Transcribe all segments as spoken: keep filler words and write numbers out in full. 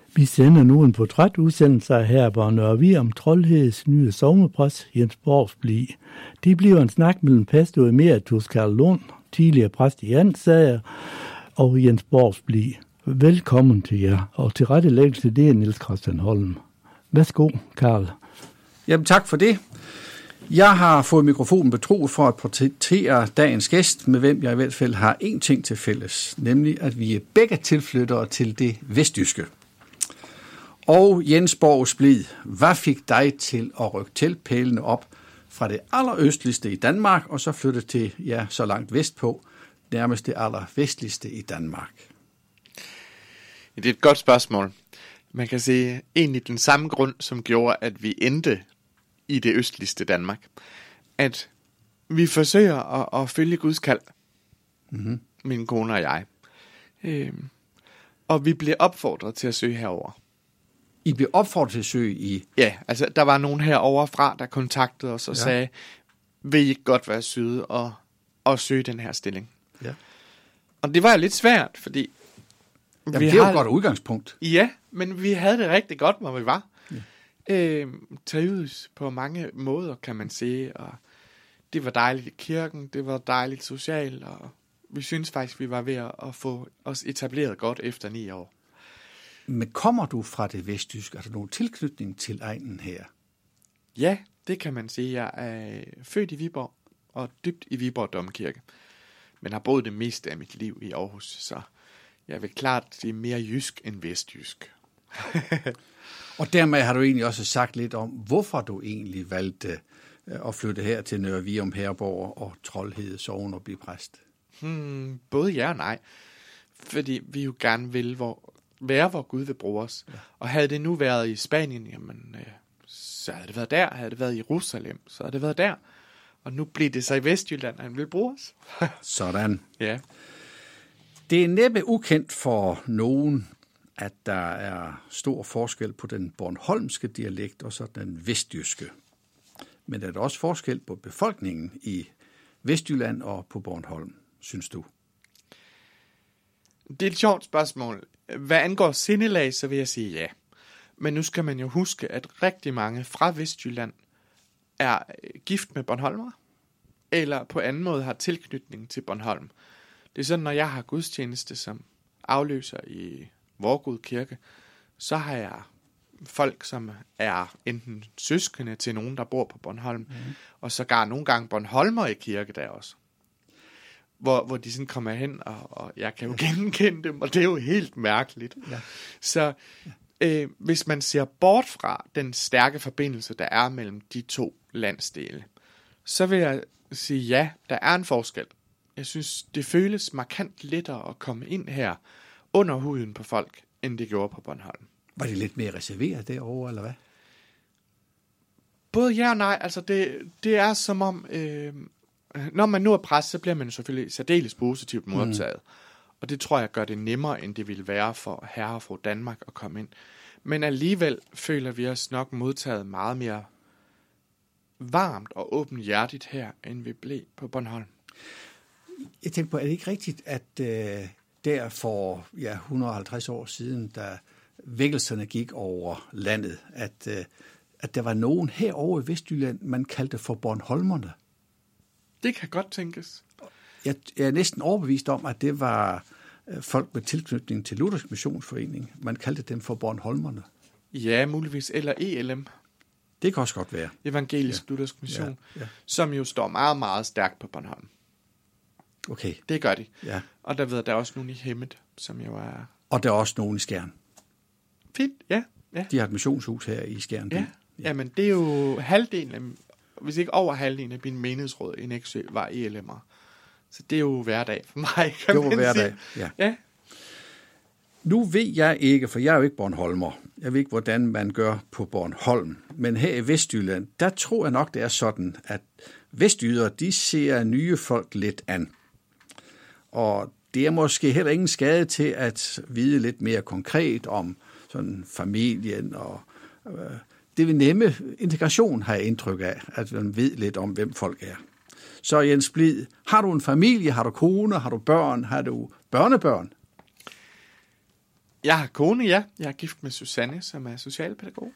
Vi sender nu en portrætudsendelse af herborg Nørrevig om Troldheds nye sognepræst Jens Borsbli. Det bliver en snak mellem pastor emeritus Karl Lund, tidligere præst i Ansager, og Jens Borsbli. Velkommen til jer, og til rettelæggelse det er Niels Christian Holm. Værsgo, Karl. Jamen tak for det. Jeg har fået mikrofonen betroet for at portrættere dagens gæst, med hvem jeg i hvert fald har én ting til fælles, nemlig at vi er begge tilflyttere til det vestjyske. Og Jens Borsbli, hvad fik dig til at rykke teltpælene op fra det allerøstligste i Danmark, og så flytte til, ja, så langt vestpå, nærmest det allervestligste i Danmark? Det er et godt spørgsmål. Man kan sige egentlig den samme grund, som gjorde, at vi endte i det østligste Danmark. At vi forsøger at, at følge Guds kald, mm-hmm. min kone og jeg. Øhm, og vi blev opfordret til at søge herover. I blev opfordret til at søge i? Ja, altså der var nogen herovre fra, der kontaktede os og ja. sagde, vil I ikke godt være søde og, og søge den her stilling? Ja. Og det var lidt svært, fordi... Jamen, vi det er jo et godt udgangspunkt. Ja, men vi havde det rigtig godt, hvor vi var. Ja. Øh, trivedes på mange måder, kan man sige. Og det var dejligt i kirken, det var dejligt socialt, og vi synes faktisk, vi var ved at få os etableret godt efter ni år. Men kommer du fra det vestjyske? Er der nogen tilknytning til egnen her? Ja, det kan man sige. Jeg er født i Viborg og dybt i Viborg Domkirke, men har boet det meste af mit liv i Aarhus, så jeg vil klart sige mere jysk end vestjysk. Og dermed har du egentlig også sagt lidt om, hvorfor du egentlig valgte at flytte her til Nørrevig om Herborg og Troldhede Sogn og blive præst. Hmm, både ja og nej. Fordi vi jo gerne vil hvor, være, hvor Gud vil bruge os. Ja. Og havde det nu været i Spanien, jamen, øh, så havde det været der. Havde det været i Jerusalem, så havde det været der. Og nu bliver det så i Vestjylland, at han vil bruge os. Sådan. Ja. Det er næppe ukendt for nogen, at der er stor forskel på den bornholmske dialekt og så den vestjyske. Men er der også forskel på befolkningen i Vestjylland og på Bornholm, synes du? Det er et sjovt spørgsmål. Hvad angår sindelag, så vil jeg sige ja. Men nu skal man jo huske, at rigtig mange fra Vestjylland er gift med bornholmer, eller på anden måde har tilknytning til Bornholm. Det er sådan, når jeg har gudstjeneste som afløser i Vorgod Kirke, så har jeg folk, som er enten søskende til nogen, der bor på Bornholm, mm. og sågar nogle gange Bornholmer i kirke der også. Hvor, hvor de sådan kommer hen, og, og jeg kan jo genkende dem, og det er jo helt mærkeligt. Ja. Så øh, hvis man ser bort fra den stærke forbindelse, der er mellem de to landsdele, så vil jeg sige ja, der er en forskel. Jeg synes, det føles markant lettere at komme ind her under huden på folk, end det gjorde på Bornholm. Var det lidt mere reserveret derovre, eller hvad? Både ja og nej. Altså det, det er som om, øh, når man nu er præst, så bliver man selvfølgelig særdeles positivt modtaget. Mm. Og det tror jeg gør det nemmere, end det ville være for herre og fru Danmark at komme ind. Men alligevel føler vi os nok modtaget meget mere varmt og åbenhjertigt her, end vi blev på Bornholm. Jeg tænker på, er det ikke rigtigt, at øh, der for ja, et hundrede og halvtreds år siden, da vækkelserne gik over landet, at, øh, at der var nogen herovre i Vestjylland, man kaldte for Bornholmerne? Det kan godt tænkes. Jeg, jeg er næsten overbevist om, at det var øh, folk med tilknytning til Luthersk Missionsforening. Man kaldte dem for Bornholmerne. Ja, muligvis. Eller E L M. Det kan også godt være. Evangelisk ja. Luthersk Mission, ja. Ja. som jo står meget, meget stærkt på Bornholm. Okay. Det gør de. Ja. Og der ved jeg, der er også nogen i Hemmet, som jo er... Og der er også nogen i Skjern. Fint, ja. ja. De har et missionshus her i Skjern. Ja. ja. Jamen, det er jo halvdelen af, hvis ikke over halvdelen af min menighedsråd i Nexø var E L M'er. Så det er jo hverdag for mig, kan det man var hverdag, ja. ja. Nu ved jeg ikke, for jeg er jo ikke bornholmer. Jeg ved ikke, hvordan man gør på Bornholm. Men her i Vestjylland, der tror jeg nok, det er sådan, at vestjyder, de ser nye folk lidt an. Og det er måske heller ingen skade til at vide lidt mere konkret om sådan familien og øh, det vil nemme integration, har jeg indtryk af, at man ved lidt om, hvem folk er. Så Jens Blid, har du en familie, har du kone, har du børn, har du børnebørn? Jeg har kone, ja. Jeg er gift med Susanne, som er socialpædagog.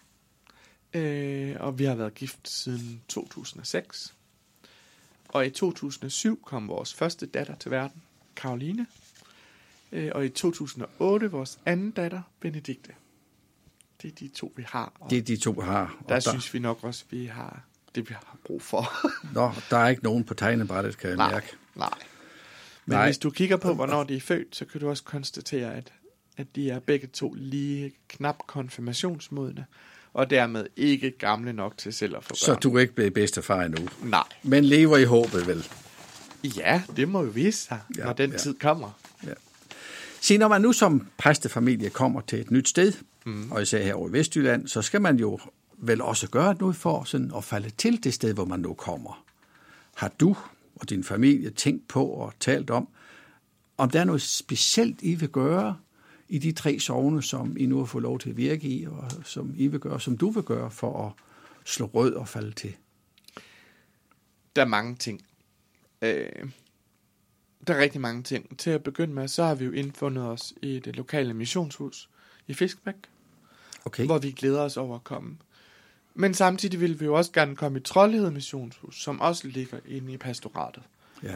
Øh, og vi har været gift siden to tusind og seks. Og i to tusind og syv kom vores første datter til verden, Karoline. Øh, og i to tusind og otte vores anden datter, Benedikte. Det er de to, vi har. Og det er de to, vi har. der, der synes vi nok også, vi har det, vi har brug for. Nå, der er ikke nogen på tegnebrættet, kan jeg nej, mærke. Nej, Men nej. Hvis du kigger på, hvornår de er født, så kan du også konstatere, at, at de er begge to lige knap konfirmationsmodne, og dermed ikke gamle nok til selv at få børn. Så du er ikke blevet bedstefar endnu? Nej. Men lever i håbet, vel? Ja, det må jo vise sig, ja, når den ja. tid kommer. Ja. Se, når man nu som præstefamilie kommer til et nyt sted, mm. og især her over i Vestjylland, så skal man jo vel også gøre noget for sådan at falde til det sted, hvor man nu kommer. Har du og din familie tænkt på og talt om, om der er noget specielt, I vil gøre i de tre sogne, som I nu har fået lov til at virke i, og som I vil gøre, som du vil gøre for at slå rød og falde til? Der er mange ting. Øh, der er rigtig mange ting. Til at begynde med, så har vi jo indfundet os i det lokale missionshus i Fiskebæk, okay. hvor vi glæder os over at komme. Men samtidig vil vi jo også gerne komme i Troldhed Missionshus, som også ligger inde i pastoratet. Ja.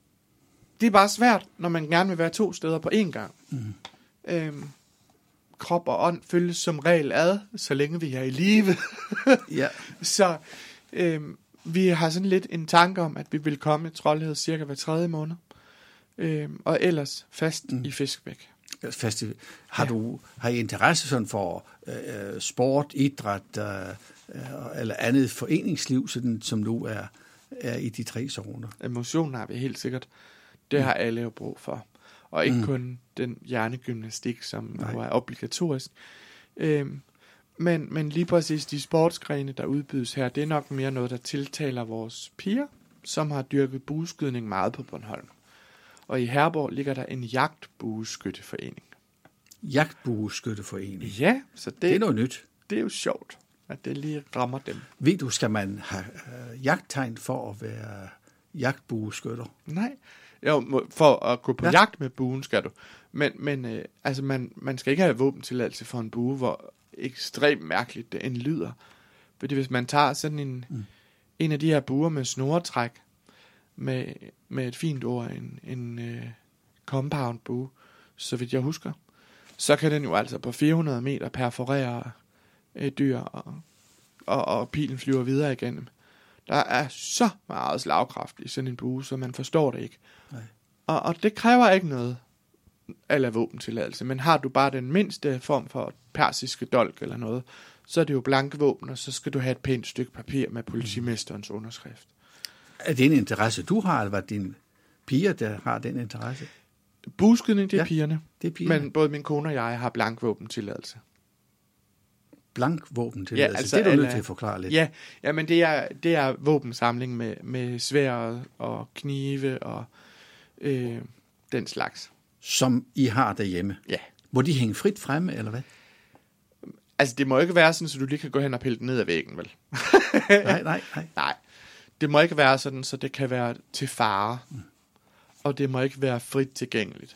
Det er bare svært, når man gerne vil være to steder på én gang. Mm. Øhm, krop og ånd følges som regel ad, så længe vi er i live. Ja. Så øhm, vi har sådan lidt en tanke om, at vi vil komme i Troldhed cirka hver tredje måned. Øhm, og ellers fast mm. i Fiskebæk. Fast i, har, ja. du, har I interesse sådan for øh, sport, idræt øh, eller andet foreningsliv, sådan, som nu er, er i de tre zoner? Emotionen har vi helt sikkert. Det mm. har alle jo brug for. Og ikke mm. kun den hjernegymnastik, som Nej. nu er obligatorisk. Øhm, men, men lige præcis de sportsgrene, der udbydes her, det er nok mere noget, der tiltaler vores piger, som har dyrket bueskydning meget på Bornholm. Og i Herborg ligger der en jagtbueskytteforening. Jagtbueskytteforening? Ja, så det, det er noget nyt. Det er jo sjovt, at det lige rammer dem. Ved du, skal man have øh, jagttegn for at være jagtbueskytter? Nej, jo, for at gå på ja. jagt med buen skal du. Men, men øh, altså man, man skal ikke have våbentilladelse for en bue, hvor ekstremt mærkeligt det end lyder. Fordi hvis man tager sådan en, mm. en af de her buer med snoretræk, med, med et fint ord, en, en uh, compound bue, så vidt jeg husker, så kan den jo altså på fire hundrede meter perforere et dyr, og, og, og pilen flyver videre igennem. Der er så meget slagkraft i sådan en bue, så man forstår det ikke. Nej. Og, og det kræver ikke noget eller våbentilladelse, men har du bare den mindste form for persiske dolk eller noget, så er det jo blanke våben, og så skal du have et pænt stykke papir med politimesterens underskrift. Er det en interesse, du har, eller var det dine piger, der har den interesse? Bueskydning, det er ja, pigerne. Det er pigerne. Men både min kone og jeg har blank våbentilladelse. Blank våbentilladelse? Ja, altså, det er du alle, nødt til at forklare lidt. Ja, ja men det er, det er våbensamling med, med sværd og knive og øh, den slags. Som I har derhjemme? Ja. Må de hænge frit fremme, eller hvad? Altså, det må ikke være sådan, så du lige kan gå hen og pille den ned ad væggen, vel? nej, nej, nej. Nej. Det må ikke være sådan, så det kan være til fare. Mm. Og det må ikke være frit tilgængeligt.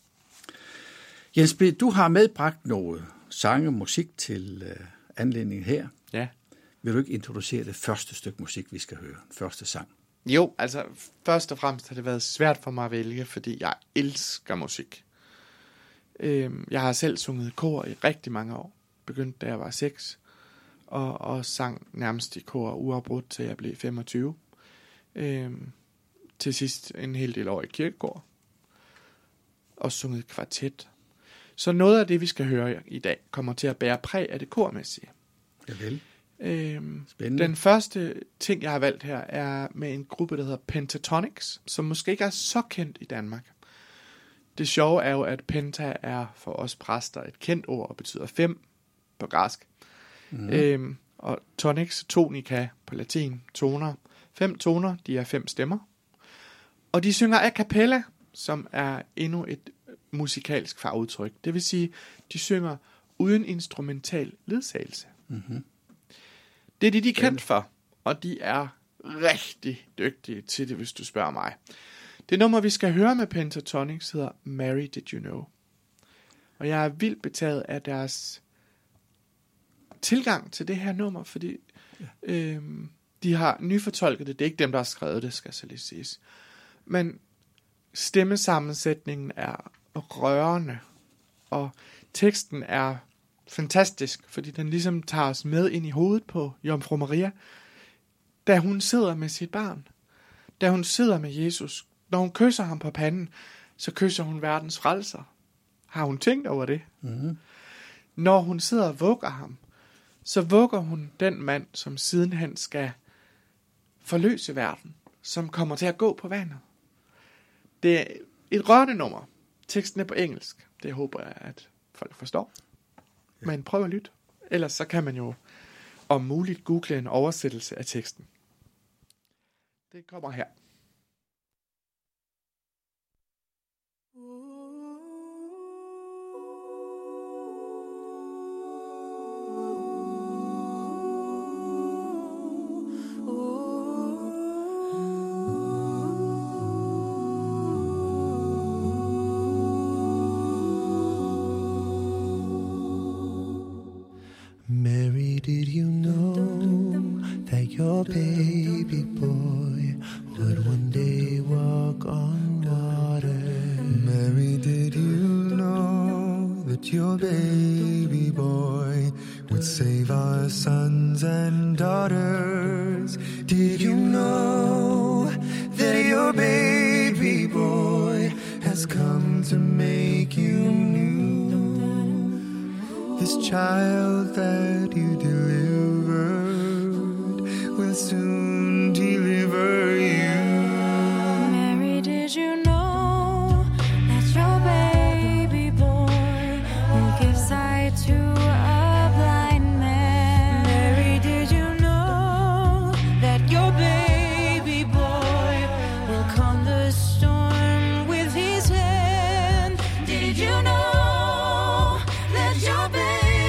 Jens B., du har medbragt noget sang og musik til øh, anledningen her. Ja. Vil du ikke introducere det første stykke musik, vi skal høre? Første sang. Jo, altså først og fremmest har det været svært for mig at vælge, fordi jeg elsker musik. Øhm, jeg har selv sunget kor i rigtig mange år. Begyndte da jeg var seks. Og, og sang nærmest i kor uafbrudt, til jeg blev femogtyve. Øhm, til sidst en hel del år i kirkekor. Og sunget kvartet. Så noget af det, vi skal høre i dag, kommer til at bære præg af det kormæssige. Javel. Øhm, Spændende. Den første ting, jeg har valgt her, er med en gruppe, der hedder Pentatonix, som måske ikke er så kendt i Danmark. Det sjove er jo, at penta er for os præster et kendt ord, og betyder fem på græsk. Mm. Øhm, og tonics, tonica på latin, toner. Fem toner, de er fem stemmer. Og de synger a cappella, som er endnu et musikalsk fagudtryk. Det vil sige, de synger uden instrumental ledsagelse. Mm-hmm. Det er det, de er kendt for, og de er rigtig dygtige til det, hvis du spørger mig. Det nummer, vi skal høre med Pentatonix, hedder Mary Did You Know. Og jeg er vildt betaget af deres tilgang til det her nummer, fordi ja. øhm, de har nyfortolket det. Det er ikke dem, der har skrevet det, skal så lige siges. Men stemmesammensætningen er rørende, og teksten er fantastisk, fordi den ligesom tager os med ind i hovedet på Jomfru Maria, da hun sidder med sit barn, da hun sidder med Jesus. Når hun kysser ham på panden, så kysser hun verdens frelser. Har hun tænkt over det? Mm-hmm. Når hun sidder og vugger ham, så vugger hun den mand, som sidenhen skal forløse verden, som kommer til at gå på vandet. Det er et rørende nummer. Teksten er på engelsk. Det håber jeg, at folk forstår. Ja. Men prøv at lytte. Ellers så kan man jo om muligt google en oversættelse af teksten. Det kommer her. Mary, did you know that your baby boy would one day walk on water? Mary, did you know that your baby boy would save our sons and daughters? Did you know that your baby boy has come to make you new? This child that you delivered will soon deliver you. Mary, did you know that your baby boy will give sight to a blind man? Mary, did you know that your baby boy will calm the storm with his hand? Did you know that your baby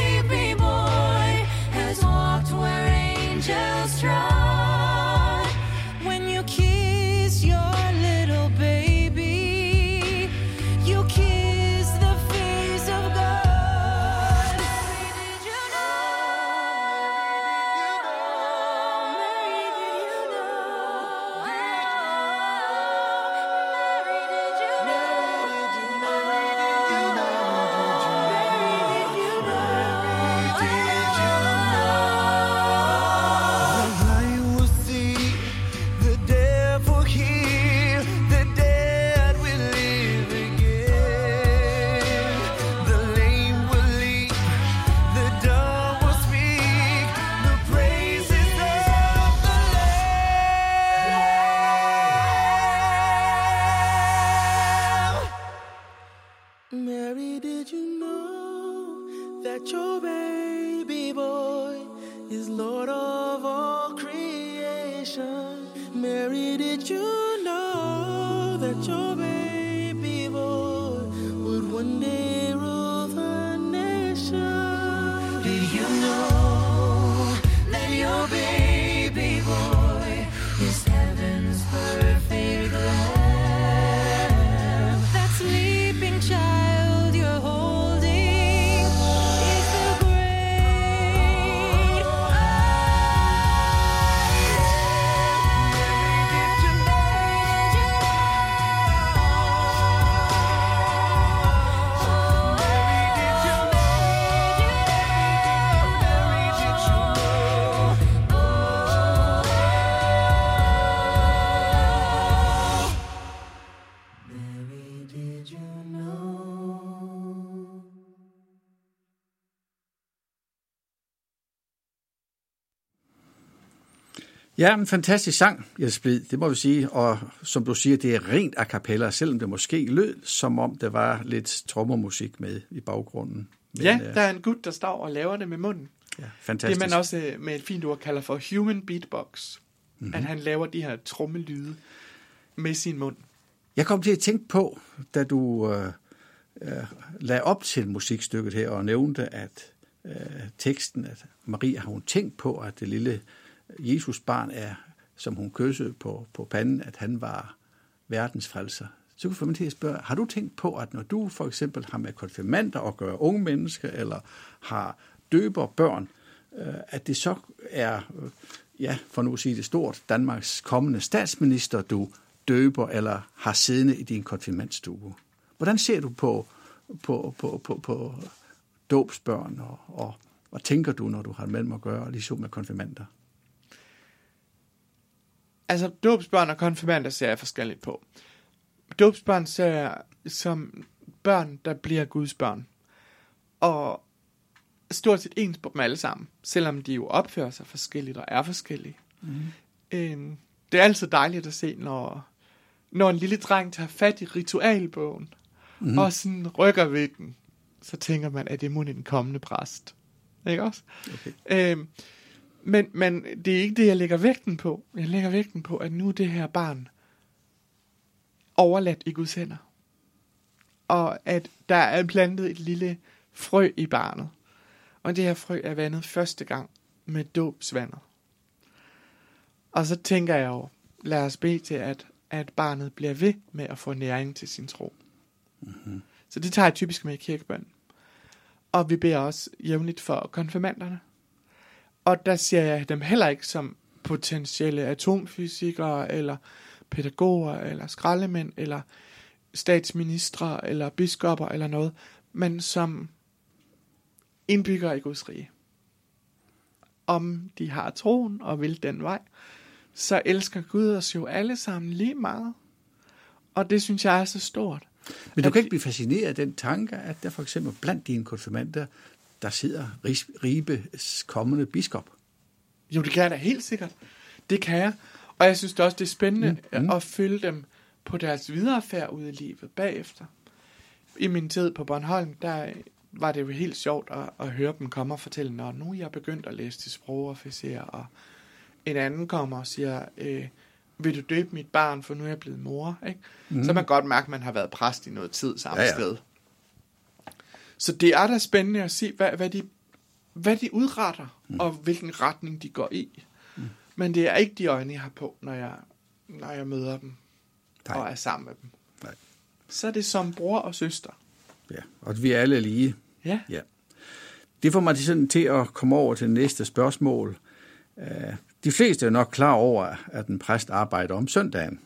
angels trod? When you kiss your little baby, you kiss the face of God. Mary, did you know? Mary, did you know? Mary, did you know? Mary, did you know? Mary, did you know that your baby boy is Lord of all creation? Mary, did you know that your baby boy would one day rule the nation? Did you know that your baby boy is heaven's perfect lamb? That sleeping child Ja, en fantastisk sang, Jesper, det må vi sige, og som du siger, det er rent a cappella, selvom det måske lød, som om der var lidt trommermusik med i baggrunden. Men, ja, der er en gut, der står og laver det med munden. Ja, fantastisk. Det man også med et fint ord kalder for human beatbox, mm-hmm. at han laver de her trommelyde med sin mund. Jeg kom til at tænke på, da du øh, øh, lagde op til musikstykket her og nævnte, at øh, teksten, at Maria har hun tænkt på, at det lille Jesus barn er, som hun kyssede på, på panden, at han var verdens frelser. så kunne jeg få mig til at spørge, har du tænkt på, at når du for eksempel har med konfirmander at gøre unge mennesker, eller har døber børn, øh, at det så er, øh, ja, for nu at sige det stort, Danmarks kommende statsminister, du døber eller har siddende i din konfirmandstue? Hvordan ser du på, på, på, på, på dåbsbørn, og, og hvad tænker du, når du har med dem at gøre, ligesom med konfirmander? Altså, dåbsbørn og konfirmander ser jeg forskelligt på. Dåbsbørn ser jeg som børn, der bliver Guds børn. Og stort set ens på dem alle sammen, selvom de jo opfører sig forskelligt og er forskellige. Mm. Øhm, det er altid dejligt at se, når, når en lille dreng tager fat i ritualbogen, mm. og sådan rykker ved den, så tænker man, at det er munden den kommende præst. Ikke også? Okay. Øhm, men, men det er ikke det, jeg lægger vægten på. Jeg lægger vægten på, at nu er det her barn overladt i Guds hænder. Og at der er plantet et lille frø i barnet. Og det her frø er vandet første gang med dåbsvandet. Og så tænker jeg jo, lad os bede til, at, at barnet bliver ved med at få næring til sin tro. Mm-hmm. Så det tager jeg typisk med i kirkebøn. Og vi beder også jævnligt for konfirmanderne. Og der ser jeg dem heller ikke som potentielle atomfysikere, eller pædagoger, eller skraldemænd, eller statsministre, eller biskopper, eller noget, men som indbyggere i Guds rige. Om de har troen og vil den vej, så elsker Gud os jo alle sammen lige meget. Og det synes jeg er så stort. Men du kan ikke blive fascineret af den tanke, at der for eksempel blandt dine konfirmander, der sidder Ribes kommende biskop? Jo, det kan jeg da helt sikkert. Det kan jeg. Og jeg synes det også, det er spændende mm, mm. at følge dem på deres viderefærd ude i livet bagefter. I min tid på Bornholm, der var det jo helt sjovt at, at høre dem komme og fortælle, når nu er jeg begyndt at læse til sprogofficer, og en anden kommer og siger, øh, vil du døbe mit barn, for nu er jeg blevet mor, ikke? Mm. Så man godt mærke, at man har været præst i noget tid samme ja, ja. sted. Så det er da spændende at se, hvad, hvad, de, hvad de udretter, mm. og hvilken retning de går i. Mm. Men det er ikke de øjne, jeg har på, når jeg, når jeg møder dem, Nej. og er sammen med dem. Nej. Så er det som bror og søster. Ja, og vi er alle lige. Ja. ja. Det får mig sådan til at komme over til det næste spørgsmål. De fleste er nok klar over, at en præst arbejder om søndagen.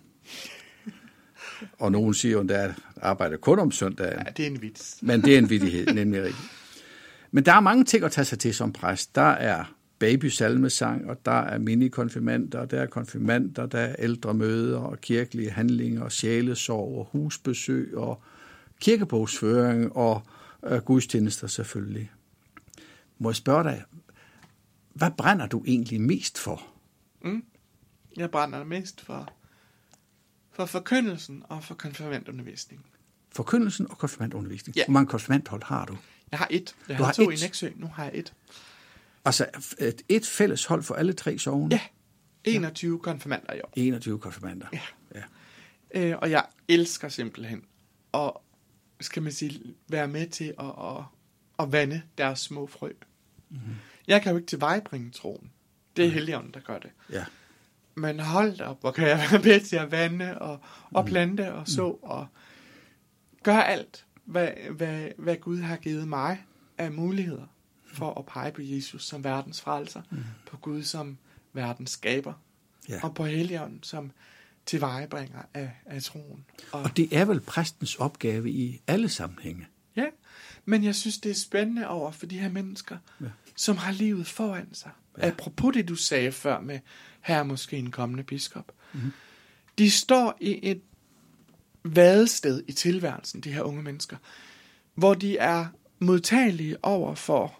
Og nogen siger jo, at der arbejder kun om søndagen. Ja, det er en vits. Men det er en vittighed, nemlig rigtigt. Men der er mange ting at tage sig til som præst. Der er babysalmesang, og der er minikonfirmander, der er konfirmander, der er ældre møder og kirkelige handlinger, og sjælesorg og husbesøg og kirkebogsføring og øh, gudstjenester selvfølgelig. Må jeg spørge dig, hvad brænder du egentlig mest for? Mm. Jeg brænder mest for, for forkyndelsen og for konfirmandundervisningen. Forkyndelsen og konfirmandundervisning? Ja. Hvor mange konfirmandhold har du? Jeg har et. Jeg du har, har to et. i Nexø. Nu har jeg et. Altså et, et fælles hold for alle tre sogne? Ja. enogtyve ja. konfirmander i år. enogtyve konfirmander. Ja. ja. Øh, og jeg elsker simpelthen at, skal man sige, være med til at, at, at vande deres små frø. Mm-hmm. Jeg kan jo ikke tilvejebringe troen. Det er Helligånden, der gør det. Ja. Men hold op, hvor kan jeg være med til at vande og, og plante og så mm. og gøre alt, hvad, hvad, hvad Gud har givet mig af muligheder for at pege på Jesus som verdens frelser, mm. på Gud som verdens skaber, ja. og på Helligånden som tilvejebringer af, af troen. Og, og det er vel præstens opgave i alle sammenhænge? Ja, men jeg synes, det er spændende over for de her mennesker, ja. som har livet foran sig. Ja. Apropos det, du sagde før med, her er måske en kommende biskop. Mm-hmm. De står i et vadested i tilværelsen, de her unge mennesker, hvor de er modtagelige over for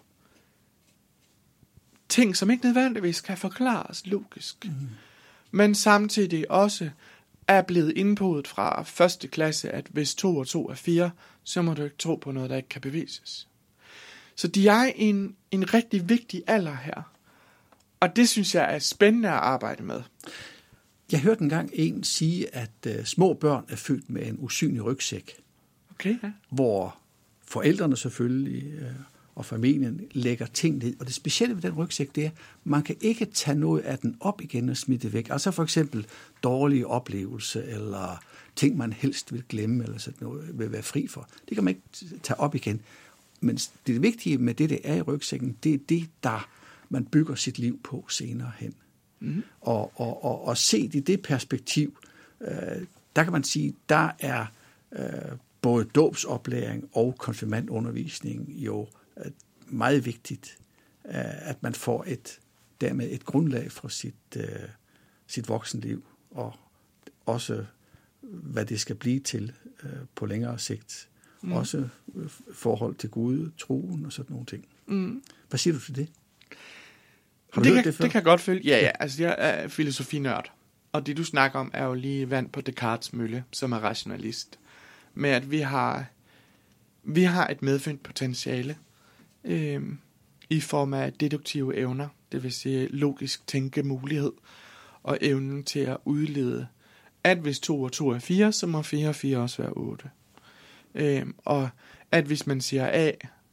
ting, som ikke nødvendigvis kan forklares logisk, mm. men samtidig også er blevet indpodet fra første klasse, at hvis to og to er fire, så må du ikke tro på noget, der ikke kan bevises. Så de er i en, en rigtig vigtig alder her, og det synes jeg er spændende at arbejde med. Jeg hørte engang en sige, at uh, små børn er født med en usynlig rygsæk, okay, ja. hvor forældrene selvfølgelig uh, og familien lægger ting ned. Og det specielle ved den rygsæk, det er, at man kan ikke tage noget af den op igen og smide det væk. Altså for eksempel dårlige oplevelser, eller ting, man helst vil glemme, eller sådan noget, vil være fri for. Det kan man ikke tage op igen. Men det vigtige med det, det er i rygsækken, det er det, der man bygger sit liv på senere hen. Mm. Og, og, og, og set i det perspektiv, øh, der kan man sige, der er øh, både dåbsoplæring og konfirmandundervisning jo øh, meget vigtigt, øh, at man får et, dermed et grundlag for sit, øh, sit voksenliv, og også hvad det skal blive til øh, på længere sigt. Mm. Også øh, forhold til Gud, troen og sådan nogle ting. Mm. Hvad siger du til det? Har du det, hørt kan, det før? Det kan jeg godt følge. Ja, ja. Altså, jeg er filosofinørd. Og det, du snakker om, er jo lige vand på Descartes' mølle, som er rationalist. Med at vi har, vi har et medfødt potentiale øh, i form af deduktive evner, det vil sige logisk tænkemulighed, og evnen til at udlede, at hvis to og to er fire, så må fire og fire også være otte. Øh, og at hvis man siger A,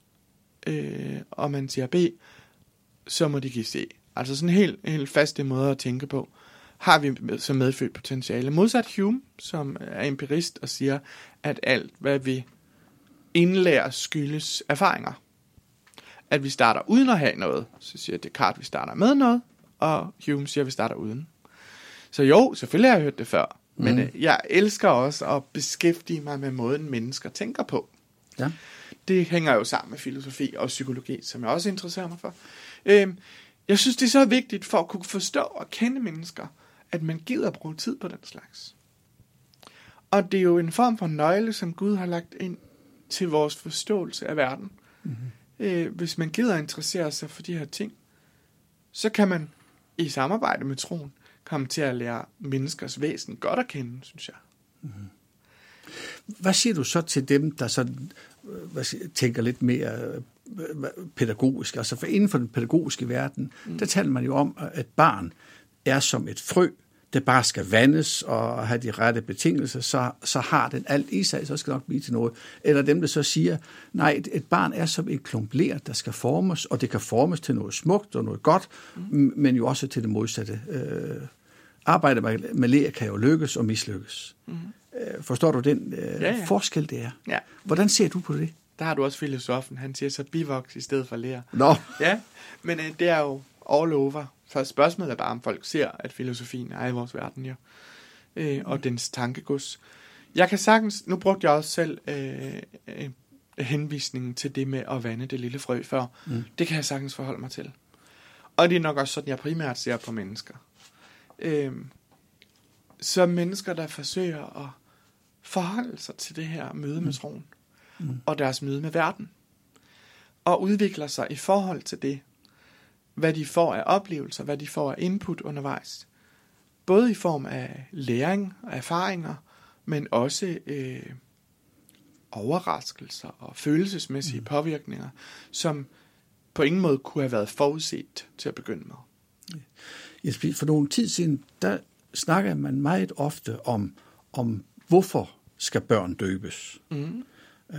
øh, og man siger B, så må de give C. Altså sådan en helt, helt faste måde at tænke på, har vi som medfødt potentiale. Modsat Hume, som er empirist og siger, at alt, hvad vi indlærer, skyldes erfaringer. At vi starter uden at have noget, så siger Descartes, at vi starter med noget, og Hume siger, at vi starter uden. Så jo, selvfølgelig har jeg hørt det før, mm. men øh, jeg elsker også at beskæftige mig med måden, mennesker tænker på. Ja. Det hænger jo sammen med filosofi og psykologi, som jeg også interesserer mig for. Øhm, jeg synes, det er så vigtigt for at kunne forstå og kende mennesker, at man gider at bruge tid på den slags. Og det er jo en form for nøgle, som Gud har lagt ind til vores forståelse af verden. Mm-hmm. Øh, hvis man gider at interessere sig for de her ting, så kan man i samarbejde med troen komme til at lære menneskers væsen godt at kende, synes jeg. Mm-hmm. Hvad siger du så til dem, der sådan, hvad siger, tænker lidt mere pædagogisk? Altså for inden for den pædagogiske verden, mm. der taler man jo om, at et barn er som et frø, det bare skal vandes og have de rette betingelser, så, så har den alt i sig, så skal det nok blive til noget. Eller dem, der så siger, nej, et, et barn er som et klump ler, der skal formes, og det kan formes til noget smukt og noget godt, mm. men jo også til det modsatte. Øh, arbejde med, med ler kan jo lykkes og mislykkes. Mm. Øh, forstår du den øh, ja, ja. forskel, det er? Ja. Hvordan ser du på det? Der har du også filosofen, han siger så bivoks i stedet for ler. Nå. Ja, men øh, det er jo all over. For spørgsmålet er bare, om folk ser, at filosofien er i vores verden, jo. Øh, og mm. dens tankegods. Jeg kan sagtens, nu brugte jeg også selv øh, øh, henvisningen til det med at vande det lille frø før. Mm. Det kan jeg sagtens forholde mig til. Og det er nok også sådan, jeg primært ser på mennesker. Øh, som mennesker, der forsøger at forholde sig til det her møde med troen. Mm. Og deres møde med verden. Og udvikler sig i forhold til det, hvad de får af oplevelser, hvad de får af input undervejs. Både i form af læring og erfaringer, men også øh, overraskelser og følelsesmæssige mm. påvirkninger, som på ingen måde kunne have været forudset til at begynde med. Ja, for nogle tid siden, der snakker man meget ofte om, om hvorfor skal børn døbes. Mm. Øh,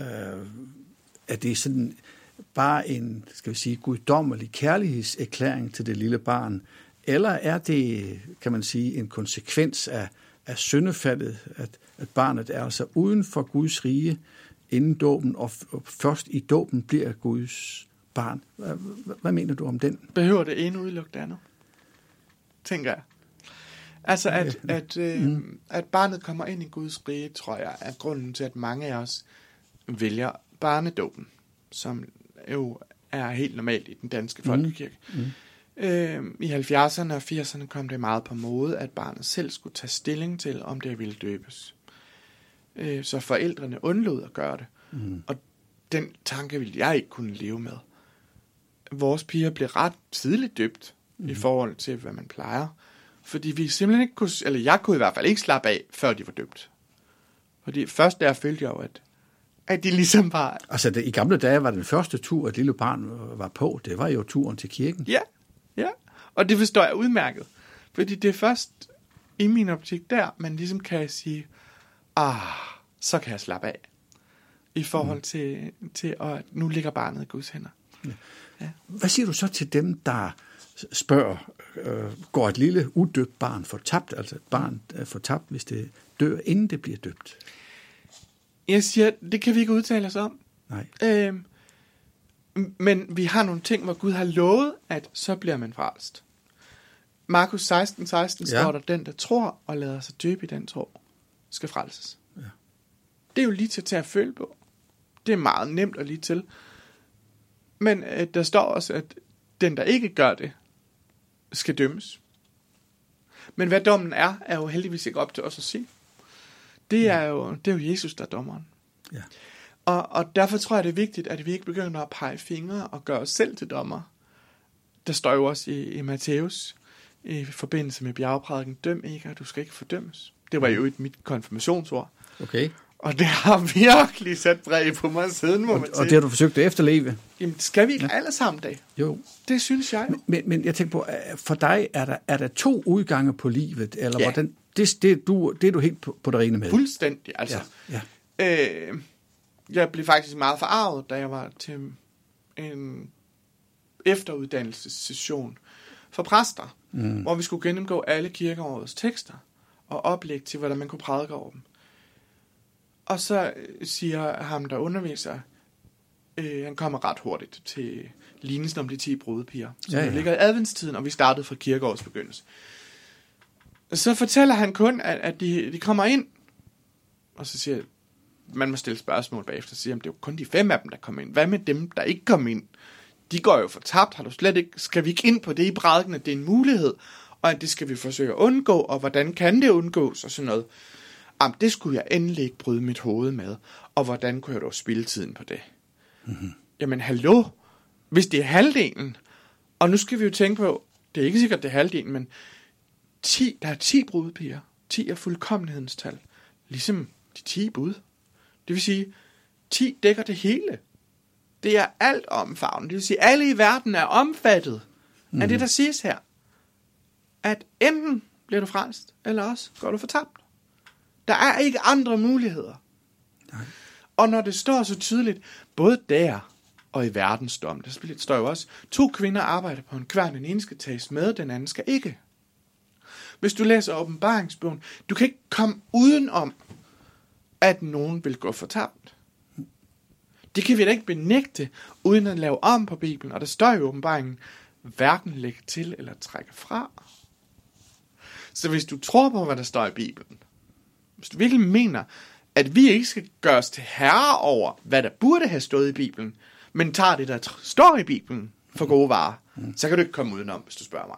er det sådan bare en, skal vi sige, guddommelig kærlighedserklæring til det lille barn, eller er det, kan man sige, en konsekvens af, af syndefaldet, at, at barnet er altså uden for Guds rige inden dåben, og, og først i dåben bliver Guds barn. Hvad, hvad mener du om den? Behøver det ene udelukke det andet? Tænker jeg. Altså, at, ja. at, øh, mm. at barnet kommer ind i Guds rige, tror jeg, er grunden til, at mange af os vælger barnedåben, som jo er helt normalt i den danske folkekirke. Mm. Mm. Øh, I halvfjerdserne og firserne kom det meget på mode, at barnet selv skulle tage stilling til, om det ville døbes. Øh, så forældrene undlod at gøre det. Mm. Og den tanke ville jeg ikke kunne leve med. Vores piger blev ret tidligt døbt mm. i forhold til, hvad man plejer. Fordi vi simpelthen ikke kunne, eller jeg kunne i hvert fald ikke slappe af, før de var døbt. Fordi først der følte jeg jo, at at de ligesom var... Altså, det, i gamle dage var den første tur, et lille barn var på, det var jo turen til kirken. Ja, ja. Og det forstår jeg udmærket. Fordi det er først i min optik der, man ligesom kan sige, ah, så kan jeg slappe af. I forhold mm. til, til, at nu ligger barnet i Guds hænder. Ja. Ja. Hvad siger du så til dem, der spørger, øh, går et lille udøbt barn fortabt, altså et barn er fortabt, hvis det dør, inden det bliver døbt? Jeg siger, det kan vi ikke udtale os om. Nej. Øhm, men vi har nogle ting, hvor Gud har lovet, at så bliver man frelst. Markus seksten seksten Ja. står der, den der tror og lader sig døbe i den tro, skal frelses. Ja. Det er jo lige til at tage at føle på. Det er meget nemt og lige til. Men øh, der står også, at den, der ikke gør det, skal dømmes. Men hvad dommen er, er jo heldigvis ikke op til os at sige. Det er jo, det er jo Jesus, der er dommeren. Ja. Og, og derfor tror jeg, det er vigtigt, at vi ikke begynder at pege fingre og gøre os selv til dommer. Der står jo også i, i Matthæus, i forbindelse med bjergprædiken, døm ikke, og du skal ikke fordømmes. Det var jo et mit konfirmationsord. Okay. Og det har virkelig sat præg på mig siden, må Og, man og sige. det har du forsøgt at efterleve? Jamen, skal vi ikke alle sammen da? Jo. Det synes jeg jo. Men, men jeg tænker på, for dig er der, er der to udgange på livet, eller Ja. hvordan? Det, det, du, det er du helt på, på det rene med? Fuldstændig, altså. Ja, ja. Øh, jeg blev faktisk meget forarvet, da jeg var til en efteruddannelsessession for præster, mm. hvor vi skulle gennemgå alle kirkeårets tekster og oplæg til, hvordan man kunne prædike over dem. Og så siger ham, der underviser, øh, han kommer ret hurtigt til lignelsen om de ti brudepiger, som Ja, ja, ja. ligger i adventstiden, og vi startede fra kirkeårets begyndelse. Så fortæller han kun, at, at de, de kommer ind, og så siger man må stille spørgsmål bagefter, og siger, at det er jo kun de fem af dem, der kommer ind. Hvad med dem, der ikke kommer ind? De går jo fortabt, har du slet ikke, skal vi ikke ind på det i prædiken, at det er en mulighed, og at det skal vi forsøge at undgå, og hvordan kan det undgås, og sådan noget. Jamen, det skulle jeg endelig ikke bryde mit hoved med, og hvordan kunne jeg dog spille tiden på det? Mm-hmm. Jamen, hallo, hvis det er halvdelen, og nu skal vi jo tænke på, det er ikke sikkert, det er halvdelen, men ti, der er ti brudepiger, ti er fuldkommenhedens tal, ligesom de ti bud. Det vil sige, ti dækker det hele. Det er alt omfavnet. Det vil sige, alle i verden er omfattet mm. af det, der siges her. At enten bliver du frelst, eller også går du fortabt. Der er ikke andre muligheder. Nej. Og når det står så tydeligt, både der og i verdensdom, der står jo også, to kvinder arbejder på en kværn, den ene skal tages med, den anden skal ikke. Hvis du læser åbenbaringsbogen, du kan ikke komme udenom, at nogen vil gå fortabt. Det kan vi da ikke benægte, uden at lave om på Bibelen. Og der står jo i åbenbaringen, hverken lægge til eller trække fra. Så hvis du tror på, hvad der står i Bibelen, hvis du virkelig mener, at vi ikke skal gøre os til herre over, hvad der burde have stået i Bibelen, men tager det, der tr- står i Bibelen for gode varer, mm. så kan du ikke komme udenom, hvis du spørger mig.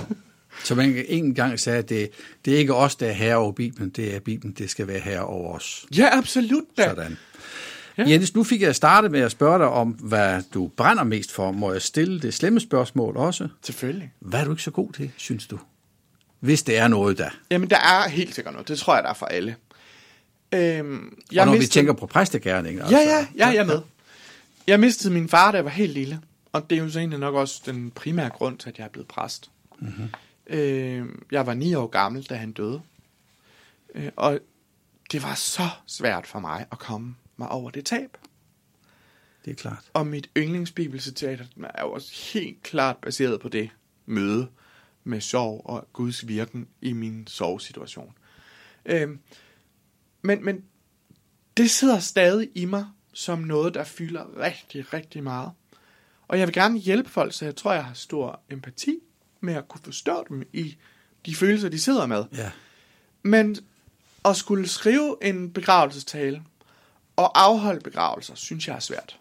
Så man en gang sagde, at det, det er ikke os, der er herre over Bibelen, det er Bibelen, det skal være herre over os. Ja, absolut da. Sådan. Ja. Jens, nu fik jeg startet med at spørge dig om, hvad du brænder mest for. Må jeg stille det slemme spørgsmål også? Selvfølgelig. Hvad er du ikke så god til, synes du? Hvis det er noget, der. Jamen, der er helt sikkert noget. Det tror jeg, der er for alle. Øhm, jeg Og når mistede... vi tænker på præstegærning. Ja, ja, ja, jeg er med. Jeg mistede min far, da jeg var helt lille. Og det er jo så egentlig nok også den primære grund til, at jeg er blevet præst. Mm-hmm. Øh, jeg var ni år gammel, da han døde. Øh, og det var så svært for mig at komme mig over det tab. Det er klart. Og mit yndlingsbibelcitat er jo også helt klart baseret på det møde med sorg og Guds virken i min sorgsituation. Øh, men, men det sidder stadig i mig som noget, der fylder rigtig, rigtig meget. Og jeg vil gerne hjælpe folk, så jeg tror, jeg har stor empati med at kunne forstå dem i de følelser, de sidder med. Ja. Men at skulle skrive en begravelsestale og afholde begravelser, synes jeg er svært.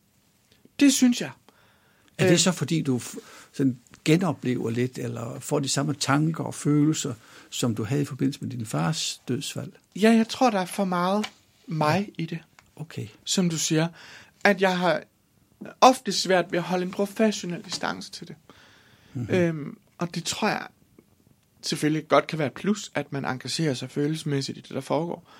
Det synes jeg. Er det så, fordi du sådan genoplever lidt, eller får de samme tanker og følelser, som du havde i forbindelse med din fars dødsfald? Ja, jeg tror, der er for meget mig i det. Okay. Som du siger, at jeg har ofte svært ved at holde en professionel distance til det. Mm-hmm. Øhm, og det tror jeg selvfølgelig godt kan være et plus, at man engagerer sig følelsesmæssigt i det, der foregår.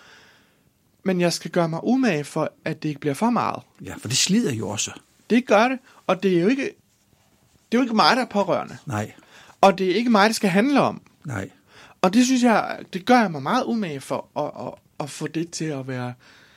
Men jeg skal gøre mig umage for, at det ikke bliver for meget. Ja, for det slider jo også. Det gør det, og det er jo ikke, det er jo ikke mig, der er pårørende. Nej. Og det er ikke mig, det skal handle om. Nej. Og det synes jeg, det gør jeg mig meget umage for, at, at, at få det til at være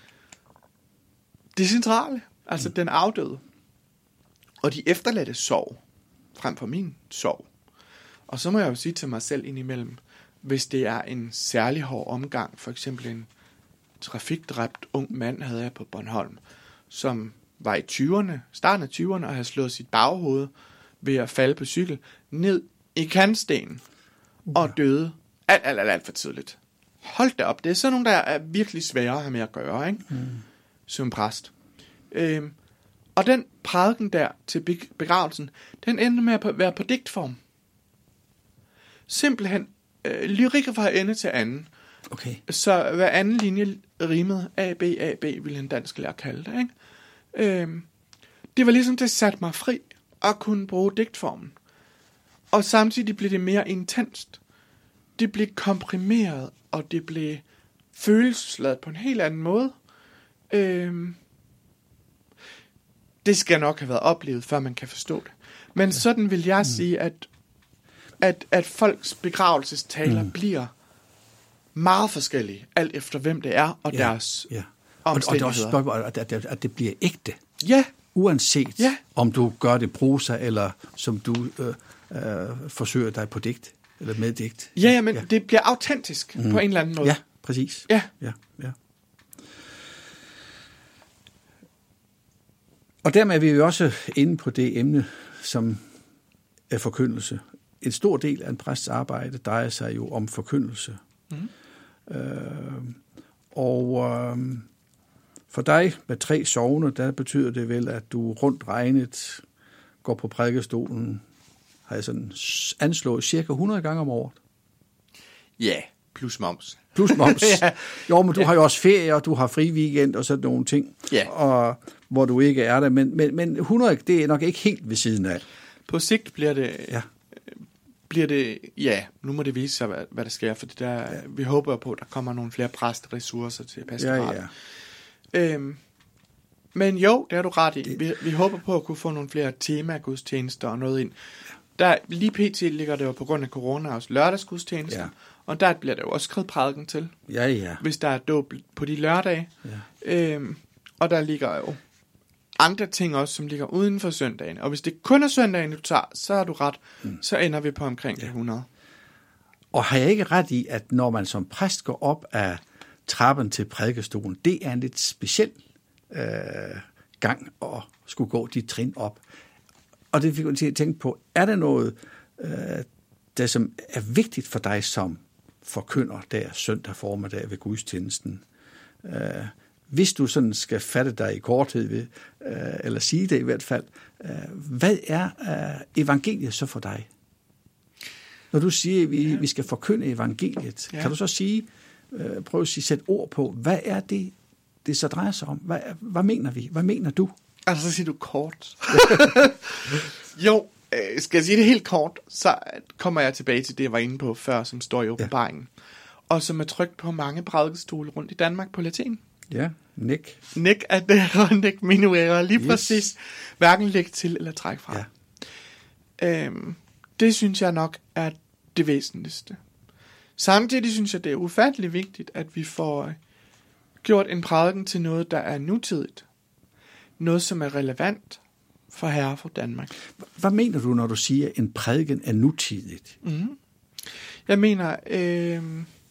det centrale. Altså mm. den afdøde. Og de efterladte sorg, frem for min sorg. Og så må jeg jo sige til mig selv indimellem, hvis det er en særlig hård omgang, for eksempel en trafikdræbt ung mand havde jeg på Bornholm, som var i tyverne, starten af tyverne, og havde slået sit baghoved ved at falde på cykel ned i kantstenen og døde alt, alt, alt, alt for tidligt. Hold da op, det er sådan nogle, der er virkelig svære at have med at gøre, ikke? Mm. Som præst. Øhm, og den prædiken der til begravelsen, den endte med at være på digtform. Simpelthen øh, lyrikker fra ende til anden. Okay. Så hver anden linje rimede A, B, A, B, ville en dansk lærer kalde det, ikke? Øhm, det var ligesom, det satte mig fri at kunne bruge digtformen. Og samtidig blev det mere intenst. Det blev komprimeret, og det blev følelsesladet på en helt anden måde. Øhm, det skal nok have været oplevet, før man kan forstå det. Men ja. Sådan vil jeg mm. sige, at, at, at folks begravelsestaler mm. bliver meget forskellige, alt efter hvem det er, og ja. Deres ja. Omstændigheder. Og, og det er også at, at, at det bliver ægte. Ja. Uanset ja. om du gør det prosa, eller som du øh, øh, forsøger dig på digt, eller med digt. Ja, ja men ja. Det bliver autentisk mm. på en eller anden måde. Ja, præcis. Ja. Ja, ja. Og dermed er vi jo også inde på det emne, som er forkyndelse. En stor del af en præsts arbejde drejer sig jo om forkyndelse. Mm. Øh, og øh, for dig med tre sogne, der betyder det vel, at du rundt regnet går på prædikestolen, har jeg sådan anslået cirka hundrede gange om året. Ja, plus moms. Plus moms. ja. Jo, men du ja. Har jo også ferie, og du har fri weekend og sådan nogle ting, ja. Og, hvor du ikke er der. Men, men, men hundrede, det er nok ikke helt ved siden af. På sigt bliver det... Ja. Bliver det, ja, nu må det vise sig, hvad, hvad der sker, for det der, ja. Vi håber på, at der kommer nogle flere præsteressourcer til pastoratet. Ja, ja. Øhm, men jo, det er du ret i. Vi, vi håber på at kunne få nogle flere tema-gudstjenester og noget ind. Der, lige pt. Ligger det jo på grund af corona også lørdagsgudstjenester, ja. Og der bliver der jo også skrevet prædiken til, ja, ja. Hvis der er dåb på de lørdage. Ja. Øhm, og der ligger jo andre ting også, som ligger uden for søndagen. Og hvis det kun er søndagen, du tager, så har du ret. Mm. Så ender vi på omkring ja. hundrede. Og har jeg ikke ret i, at når man som præst går op af trappen til prædikestolen, det er en lidt speciel øh, gang at skulle gå de trin op. Og det fik jeg til at tænke på, er der noget, øh, der som er vigtigt for dig som forkynder der søndag formiddag ved gudstjenesten? Øh, Hvis du sådan skal fatte dig i korthed ved, øh, eller sige det i hvert fald, øh, hvad er øh, evangeliet så for dig? Når du siger, at vi, ja. vi skal forkynde evangeliet, ja. Kan du så sige, øh, prøv at sige, sætte ord på, hvad er det, det så drejer sig om? Hvad, hvad mener vi? Hvad mener du? Altså, så siger du kort. jo, øh, skal jeg sige det helt kort, så kommer jeg tilbage til det, jeg var inde på før, som står i åbenbaringen, ja. Og som er trykt på mange prædikestole rundt i Danmark på latin. Ja, Nick. Nick adera, Nick minuera, lige yes. Præcis. Hverken lægge til eller trække fra. Ja. Øhm, det synes jeg nok er det væsentligste. Samtidig synes jeg, det er ufatteligt vigtigt, at vi får gjort en prædiken til noget, der er nutidigt. Noget, som er relevant for herre for Danmark. Hvad mener du, når du siger, at en prædiken er nutidigt? Mm-hmm. Jeg mener... Øh,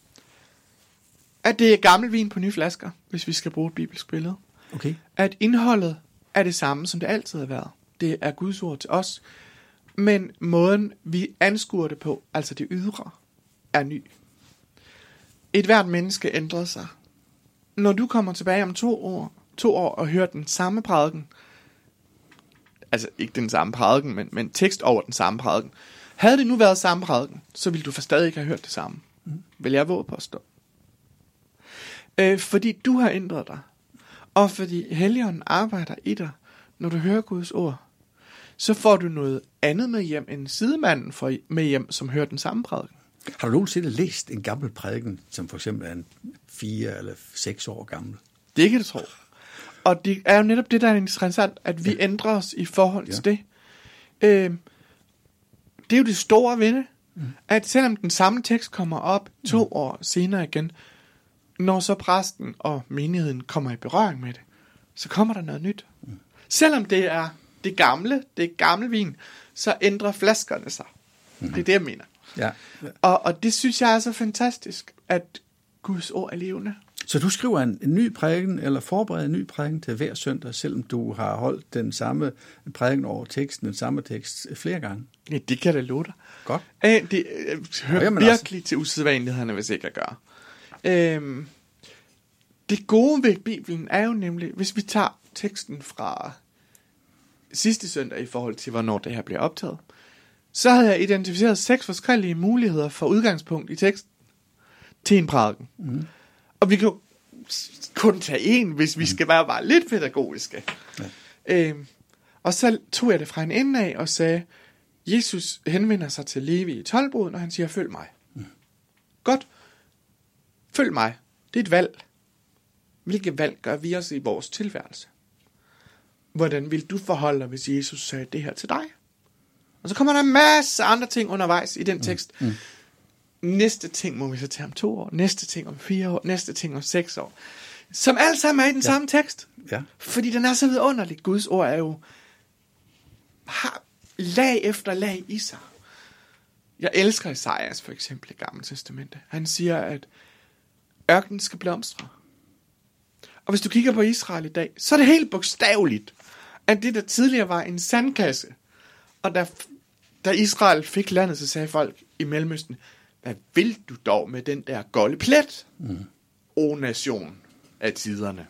At det er gammel vin på nye flasker, hvis vi skal bruge et bibelsk billede. Okay. At indholdet er det samme, som det altid har været. Det er Guds ord til os. Men måden, vi anskuer det på, altså det ydre, er ny. Et hvert menneske ændrer sig. Når du kommer tilbage om to år, to år og hører den samme prædiken, altså ikke den samme prædiken, men, men tekst over den samme prædiken. Havde det nu været samme prædiken, så ville du for stadig ikke have hørt det samme. Mm. Vil jeg våge på at stå? Øh, fordi du har ændret dig, og fordi Helligånden arbejder i dig, når du hører Guds ord, så får du noget andet med hjem, end sidemanden får med hjem, som hører den samme prædiken. Har du nogensinde læst en gammel prædiken, som for eksempel er en fire eller seks år gammel? Det kan du tro. Og det er jo netop det, der er interessant, at vi ja. ændrer os i forhold til ja. det. Øh, det er jo det store ved det, mm. at selvom den samme tekst kommer op to mm. år senere igen, når så præsten og menigheden kommer i berøring med det, så kommer der noget nyt. Mm. Selvom det er det gamle, det er gammel vin, så ændrer flaskerne sig. Mm. Det er det, jeg mener. Ja. Og, og det synes jeg er så fantastisk, at Guds ord er levende. Så du skriver en, en ny prædiken, eller forbereder en ny prædiken til hver søndag, selvom du har holdt den samme prædiken over teksten, den samme tekst flere gange? Ja, det kan jeg da love dig. Godt. Æh, det øh, hører Jamen virkelig altså til usædvanlighederne, hvis ikke jeg gør. Øhm, det gode ved Bibelen er jo nemlig, hvis vi tager teksten fra sidste søndag i forhold til, hvornår det her bliver optaget, så havde jeg identificeret seks forskellige muligheder for udgangspunkt i teksten til en prædiken. Mm. Og vi kan jo kun tage en, hvis vi skal være bare lidt pædagogiske. Ja. Øhm, og så tog jeg det fra en ende af og sagde, Jesus henvender sig til Levi i toldboden, og han siger, følg mig. Mm. Godt. Følg mig. Det er et valg. Hvilke valg gør vi os i vores tilværelse? Hvordan vil du forholde dig, hvis Jesus sagde det her til dig? Og så kommer der en masse andre ting undervejs i den tekst. Mm. Mm. Næste ting må vi så tage om to år. Næste ting om fire år. Næste ting om seks år. Som alt sammen er i den ja. samme tekst. Ja. Fordi den er så vidunderlig. Guds ord er jo har lag efter lag i sig. Jeg elsker Esajas for eksempel i Gamle Testamente. Han siger, at ørkenen skal blomstre. Og hvis du kigger på Israel i dag, så er det helt bogstaveligt, at det der tidligere var en sandkasse. Og da, da Israel fik landet, så sagde folk i Mellemøsten, hvad vil du dog med den der golde plet? Mm. O nation af tiderne.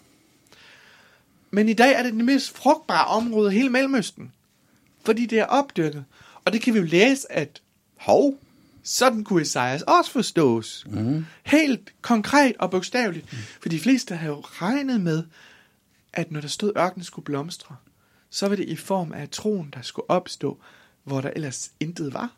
Men i dag er det det mest frugtbare område i hele Mellemøsten. Fordi det er opdyrket. Og det kan vi jo læse, at hov, sådan kunne Esajas også forstås. Mm. Helt konkret og bogstaveligt. Mm. For de fleste har jo regnet med, at når der stod ørkenen skulle blomstre, så var det i form af troen, der skulle opstå, hvor der ellers intet var.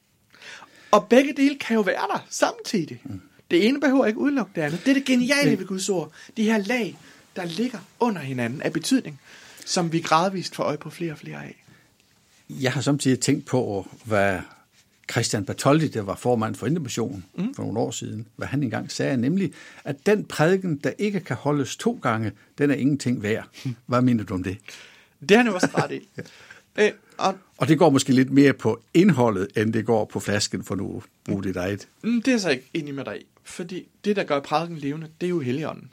Og begge dele kan jo være der samtidig. Mm. Det ene behøver ikke udelukke det andet. Det er det geniale ved Guds ord. De her lag, der ligger under hinanden af betydning, som vi gradvist får øje på flere og flere af. Jeg har samtidig tænkt på, hvad Christian Bartholdi, der var formand for Indre Mission mm. for nogle år siden, hvad han engang sagde, nemlig, at den prædiken, der ikke kan holdes to gange, den er ingenting værd. Hvad mener du om det? Det er han jo også ret i. øh, og, og det går måske lidt mere på indholdet, end det går på flasken, for nu bruge dit eget. Mm, det er så ikke enig med dig i, fordi det, der gør prædiken levende, det er jo Helligånden.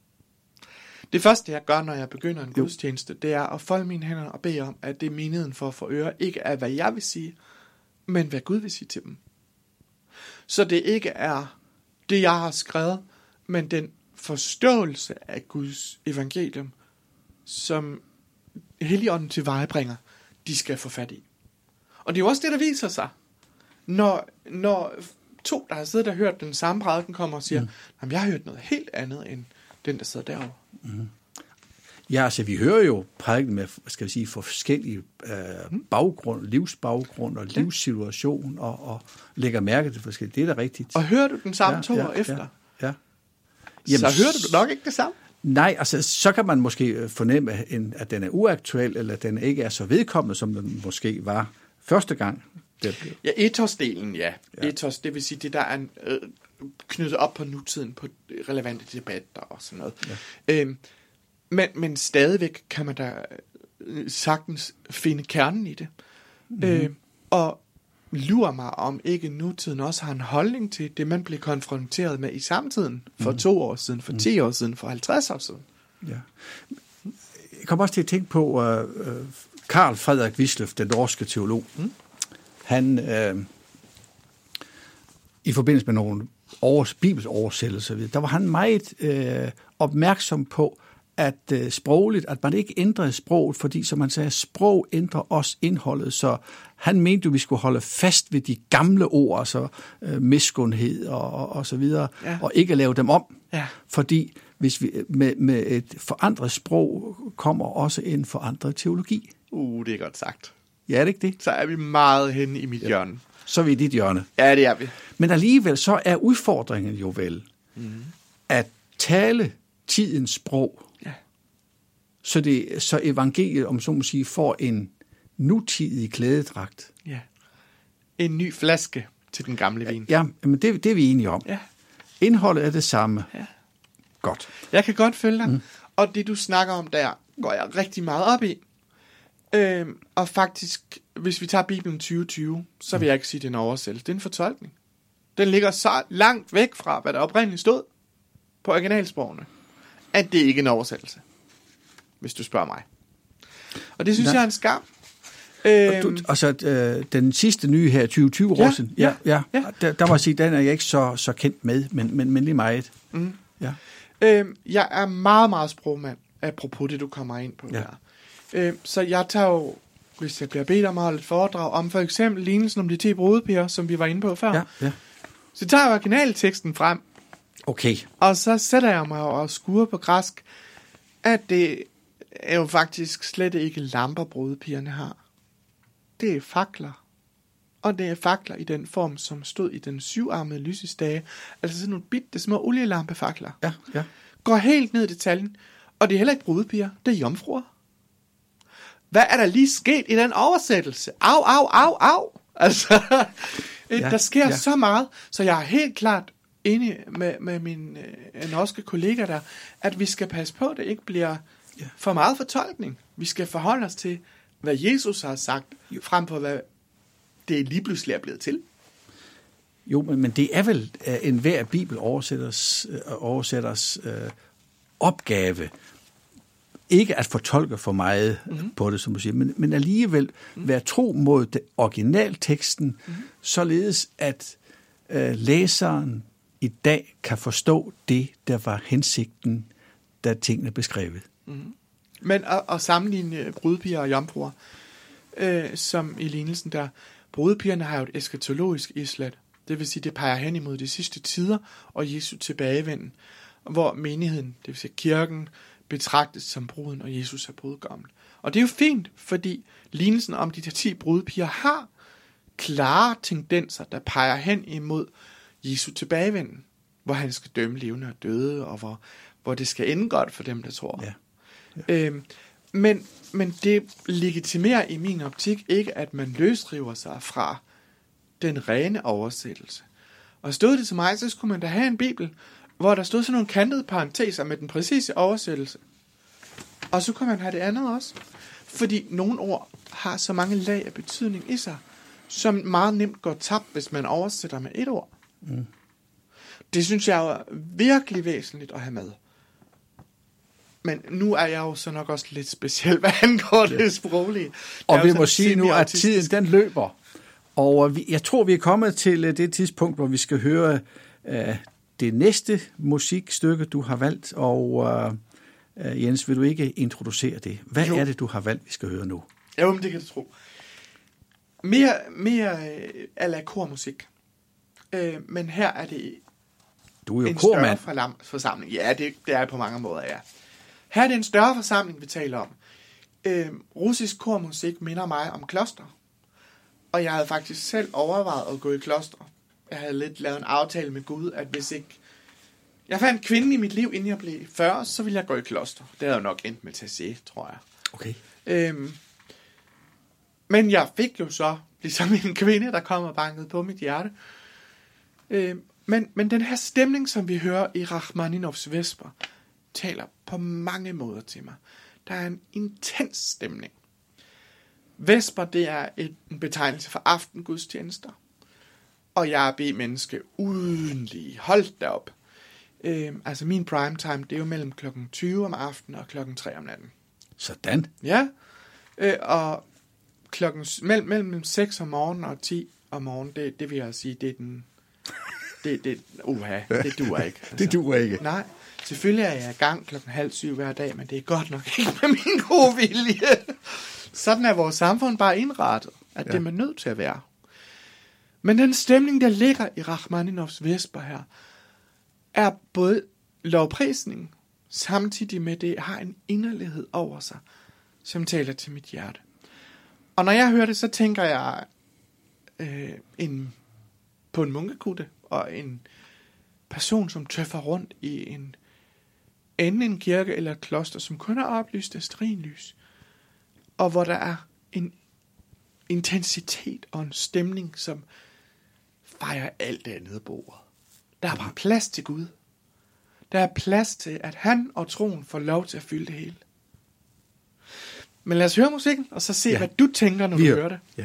Det første, jeg gør, når jeg begynder en gudstjeneste, det er at folde mine hænder og bede om, at det er menigheden for at få øre, ikke er, hvad jeg vil sige, men hvad Gud vil sige til dem. Så det ikke er det, jeg har skrevet, men den forståelse af Guds evangelium, som Helligånden tilvejebringer, de skal få fat i. Og det er jo også det, der viser sig, når, når to, der har siddet og hørt den samme prædiken, kommer og siger, mm. jeg har hørt noget helt andet, end den, der sidder derovre. Mm. Ja, altså vi hører jo prædiken med, skal vi sige, for forskellige øh, baggrund, livsbaggrund og livssituation, og, og lægger mærke til forskellige. Det er da rigtigt. Og hører du den samme ja, to ja, år efter? Ja, ja. Jamen, så hører du nok ikke det samme? Nej, altså så kan man måske fornemme, at den er uaktuel, eller at den ikke er så vedkommende, som den måske var første gang. Det ja, ethos-delen, ja. ja. Ethos, det vil sige det, der er øh, knyttet op på nutiden, på relevante debatter og sådan noget. Ja. Øhm, men, men stadigvæk kan man da sagtens finde kernen i det. Mm-hmm. Øh, og lurer mig, om ikke nutiden også har en holdning til det, man blev konfronteret med i samtiden for mm. to år siden, for mm. ti år siden, for halvtreds år siden. Ja. Jeg kommer også til at tænke på uh, Carl Frederik Wisløff, den norske teolog. Mm. Han, uh, i forbindelse med nogle over, bibelsoversættelser, der var han meget uh, opmærksom på, at uh, sprogligt, at man ikke ændrede sproget, fordi, som man sagde, sprog ændrer også indholdet, så han mente jo, vi skulle holde fast ved de gamle ord, altså uh, miskundhed og, og, og så videre, ja. Og ikke lave dem om, ja. Fordi hvis vi med, med et forandret sprog kommer også en forandret teologi. Uh, det er godt sagt. Ja, er det ikke det? Så er vi meget henne i mit ja. hjørne. Så er vi i dit hjørne. Ja, det er vi. Men alligevel så er udfordringen jo vel, mm. at tale tidens sprog, ja. så, det, så evangeliet, om så må sige, får en nutidig klædedragt. Ja. En ny flaske til den gamle vin. Ja, men det, det er vi enige om. Ja. Indholdet er det samme. Ja. Godt. Jeg kan godt følge dig. Mm. Og det, du snakker om der, går jeg rigtig meget op i. Øhm, og faktisk, hvis vi tager Bibelen tyve tyve, så vil jeg ikke sige, det er en oversættelse. Det er en fortolkning. Den ligger så langt væk fra, hvad der oprindeligt stod på originalsprogene, at det ikke er en oversættelse, hvis du spørger mig. Og det synes Nej. jeg er en skam. Og du, altså, øh, den sidste nye her, tyve tyve Ja, Rosen, ja, ja, ja. Der, der må jeg sige, den er jeg ikke så, så kendt med, men, men, men lige meget. Mm. Ja. Øhm, jeg er meget, meget sprogmand, apropos det, du kommer ind på Ja. der. Øhm, så jeg tager jo, hvis jeg bliver bedt om at holde et foredrag om for eksempel lignelsen om de ti brudepiger, som vi var inde på før, Ja, ja. så tager jeg originalteksten frem, Okay. og så sætter jeg mig og skuer på græsk, at det er jo faktisk slet ikke lamper, brudepigerne har. Det er fakler. Og det er fakler i den form, som stod i den syvarmede lysestage. Altså sådan nogle bitte små olielampefakler. Ja, ja. Går helt ned i detaljen. Og det er heller ikke brudepiger, det er jomfruer. Hvad er der lige sket i den oversættelse? Au, au, au, au. Altså, Ja, der sker ja. ja. så meget, så jeg er helt klart enig med, med min øh, norske kollega der, at vi skal passe på, at det ikke bliver Ja. for meget fortolkning. Vi skal forholde os til, hvad Jesus har sagt, frem på hvad det lige pludselig er blevet til. Jo, men, men det er vel uh, enhver bibeloversætters uh, oversætters uh, opgave, ikke at fortolke for meget mm-hmm. på det, som du siger, men, men alligevel mm-hmm. være tro mod det originalteksten, mm-hmm. således at uh, læseren i dag kan forstå det, der var hensigten, da tingene beskrevet. Mm-hmm. Men at, at sammenligne brudepiger og jomfruer, øh, som i lignelsen der, brudepigerne har jo et eskatologisk islet. Det vil sige, det peger hen imod de sidste tider og Jesu tilbagevenden, hvor menigheden, det vil sige kirken, betragtes som bruden, og Jesus er brudgommen. Og det er jo fint, fordi lignelsen om de der ti brudepiger har klare tendenser, der peger hen imod Jesu tilbagevenden, hvor han skal dømme levende og døde, og hvor, hvor det skal ende godt for dem, der tror. Ja. Øhm, men, men det legitimerer i min optik ikke, at man løsriver sig fra den rene oversættelse. Og stod det til mig, så skulle man da have en bibel, hvor der stod sådan nogle kantede parenteser med den præcise oversættelse. Og så kunne man have det andet også. Fordi nogle ord har så mange lag af betydning i sig, som meget nemt går tabt, hvis man oversætter med et ord. Mm. Det synes jeg er virkelig væsentligt at have med. Men nu er jeg jo så nok også lidt speciel, hvad angår det ja. sproglige. Og vi må sige nu, at tiden den løber. Og vi, jeg tror, vi er kommet til uh, det tidspunkt, hvor vi skal høre uh, det næste musikstykke, du har valgt. Og uh, uh, Jens, vil du ikke introducere det? Hvad jo. er det, du har valgt, vi skal høre nu? Jo, men det kan du tro. Mere, mere uh, a la kormusik. Uh, men her er det du er jo en kormand. større forsamling. Ja, det, det er på mange måder, ja. Her er det en større forsamling, vi taler om. Øh, russisk kormusik minder mig om kloster. Og jeg havde faktisk selv overvejet at gå i kloster. Jeg havde lidt lavet en aftale med Gud, at hvis ikke jeg fandt en kvinde i mit liv, inden jeg blev fyrre, så ville jeg gå i kloster. Det havde jeg nok endt med til at se, tror jeg. Okay. Øhm, men jeg fik jo så, ligesom en kvinde, der kom og bankede på mit hjerte. Øhm, men, men den her stemning, som vi hører i Rachmaninovs Vesper, taler på mange måder til mig. Der er en intens stemning. Vesper, det er et, en betegnelse for aftengudstjenester. Og jeg er B-menneske uden lige. Hold da op. Øhm, altså min primetime, det er jo mellem klokken tyve om aftenen og klokken tre om natten. Sådan. Ja. Øh, og klokken, mellem, mellem seks om morgenen og ti om morgenen, det, det vil jeg sige, det er den... Det, det, uha, det duer ikke. Altså. Det duer ikke. Nej. Selvfølgelig er jeg i gang klokken halv syv hver dag, men det er godt nok ikke med min gode vilje. Sådan er vores samfund bare indrettet, at ja. det er man nødt til at være. Men den stemning, der ligger i Rachmaninovs Vesper her, er både lovprisning, samtidig med det har en inderlighed over sig, som taler til mit hjerte. Og når jeg hører det, så tænker jeg øh, en, på en munkekutte og en person, som tøffer rundt i en enten en kirke eller et kloster, som kun er oplyst af stearinlys, og hvor der er en intensitet og en stemning, som fejrer alt det andet bordet. Der er bare plads til Gud. Der er plads til, at han og troen får lov til at fylde det hele. Men lad os høre musikken, og så se, Ja. hvad du tænker, når Vi du hører- hører det. Ja.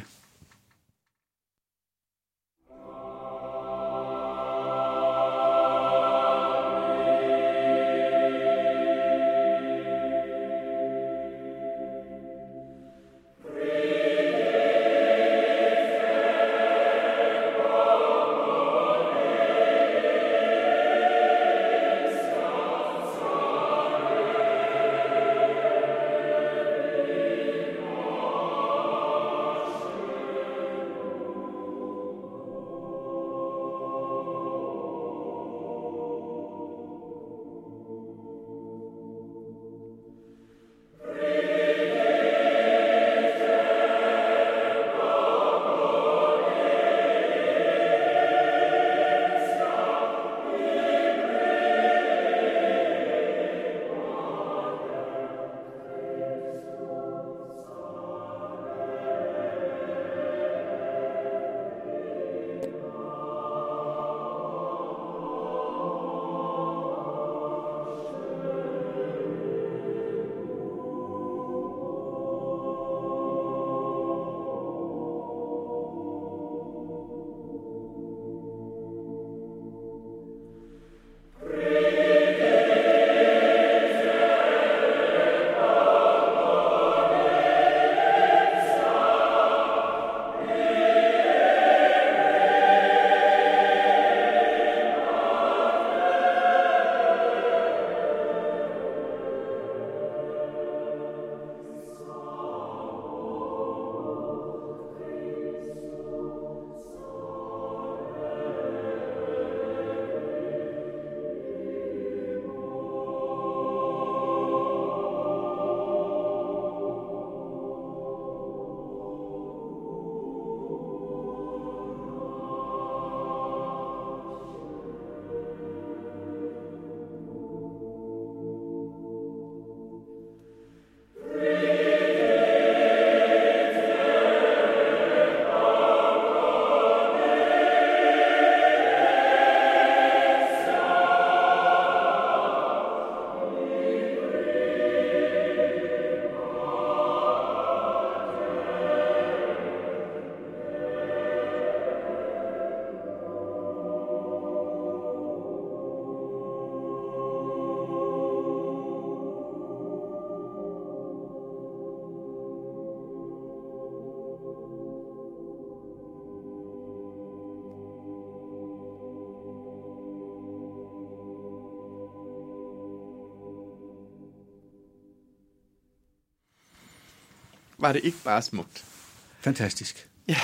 Var det ikke bare smukt? Fantastisk. Ja.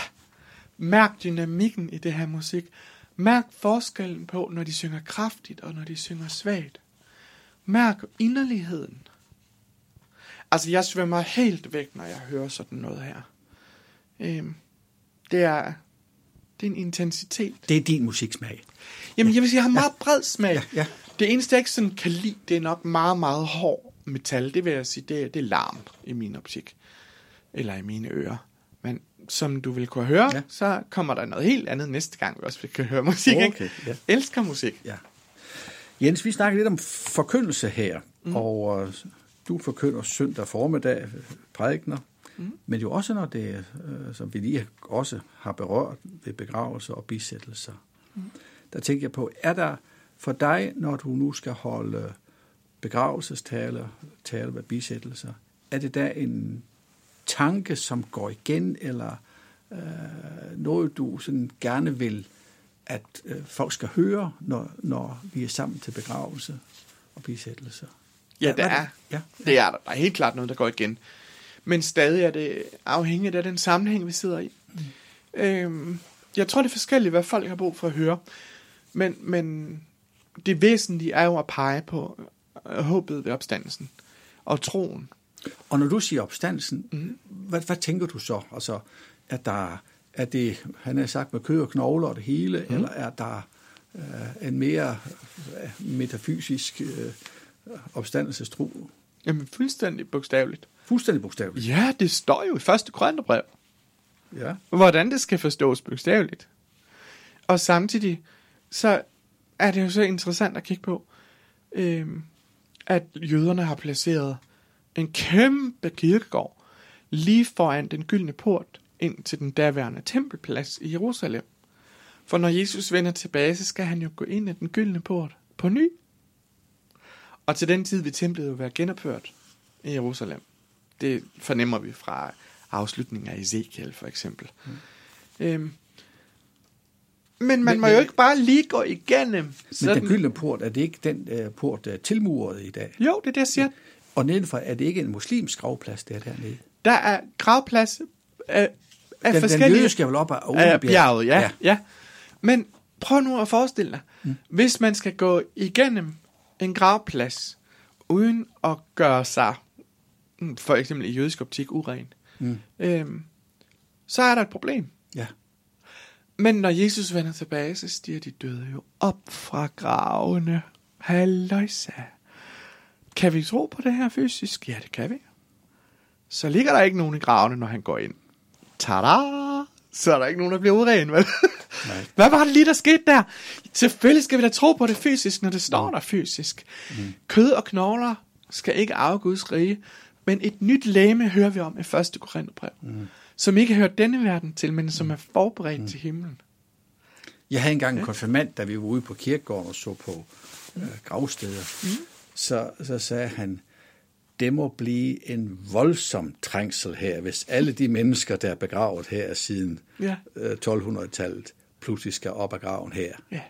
Mærk dynamikken i det her musik. Mærk forskellen på, når de synger kraftigt og når de synger svagt. Mærk inderligheden. Altså, jeg svømmer helt væk, når jeg hører sådan noget her. Øhm, det er det er en intensitet. Det er din musiksmag. Jamen, jeg vil sige, jeg har meget bred smag. Ja, ja. Det eneste, jeg ikke sådan kan lide, det er nok meget, meget hård metal. Det vil jeg sige, det er, det er larm i min optik. Eller i mine ører. Men som du vil kunne høre, Ja. ja. så kommer der noget helt andet næste gang, vi også kan høre musik. Okay, Ikke? ja. Elsker musik. Ja. Jens, vi snakker lidt om forkyndelse her, mm. og uh, du forkynder søndag formiddag prædikener, mm. men jo også når det, uh, som vi lige også har berørt ved begravelser og bisættelser. Mm. Der tænker jeg på, er der for dig, når du nu skal holde begravelsestaler, tale ved bisættelser, er det der en tanke, som går igen, eller øh, noget, du sådan gerne vil, at øh, folk skal høre, når, når vi er sammen til begravelse og bisættelse? Ja, der er. Ja. Det er der. Der er helt klart noget, der går igen. Men stadig er det afhængigt af den sammenhæng, vi sidder i. Mm. Øhm, jeg tror, det er forskelligt, hvad folk har brug for at høre. Men, men det væsentlige er jo at pege på håbet ved opstandelsen og troen. Og når du siger opstandelsen, Mm. hvad, hvad tænker du så? Altså, at der er det, han har sagt, med kød og knogler og det hele, mm. eller er der øh, en mere øh, metafysisk øh, opstandelsestro? Jamen, fuldstændig bogstaveligt. Fuldstændig bogstaveligt. Ja, det står jo i første Korintherbrev, Ja. hvordan det skal forstås bogstaveligt. Og samtidig, så er det jo så interessant at kigge på, øhm, at jøderne har placeret en kæmpe kirkegård lige foran den gyldne port ind til den daværende tempelplads i Jerusalem. For når Jesus vender tilbage, så skal han jo gå ind i den gyldne port på ny. Og til den tid vil templet jo være genopført i Jerusalem. Det fornemmer vi fra afslutningen af Ezekiel for eksempel. Mm. Øhm, men man men, må jo ikke bare lige gå igennem. Men sådan... den gyldne port, er det ikke den uh, port, der er tilmuret i dag? Jo, det er det, jeg siger. Og nedenfor, er det ikke en muslimsk gravplads, der er dernede? Der er gravplads af, af den, forskellige... Den jødiske er vel op ad af bjerget, ja, ja. ja. Men prøv nu at forestille dig, mm. hvis man skal gå igennem en gravplads, uden at gøre sig, for eksempel i jødisk optik, uren, mm. øhm, så er der et problem. Ja. Men når Jesus vender tilbage, så stiger de døde jo op fra gravene. Halløjsa. Kan vi tro på det her fysisk? Ja, det kan vi. Så ligger der ikke nogen i gravene, når han går ind. Tada! Så er der ikke nogen, der bliver uren, vel? Nej. Hvad var det lige, der skete der? Selvfølgelig skal vi da tro på det fysisk, når det står mm. der fysisk. Mm. Kød og knogler skal ikke arve Guds rige, men et nyt legeme hører vi om i første Korintherbrev, mm. som ikke hører denne verden til, men som er forberedt mm. til himlen. Jeg havde engang en konfirmand, da vi var ude på kirkegården og så på øh, gravsteder. Mm. Så, så sagde han, det må blive en voldsom trængsel her, hvis alle de mennesker, der er begravet her siden ja. øh, tolv-hundrede-tallet, pludselig skal op af graven her. Ja.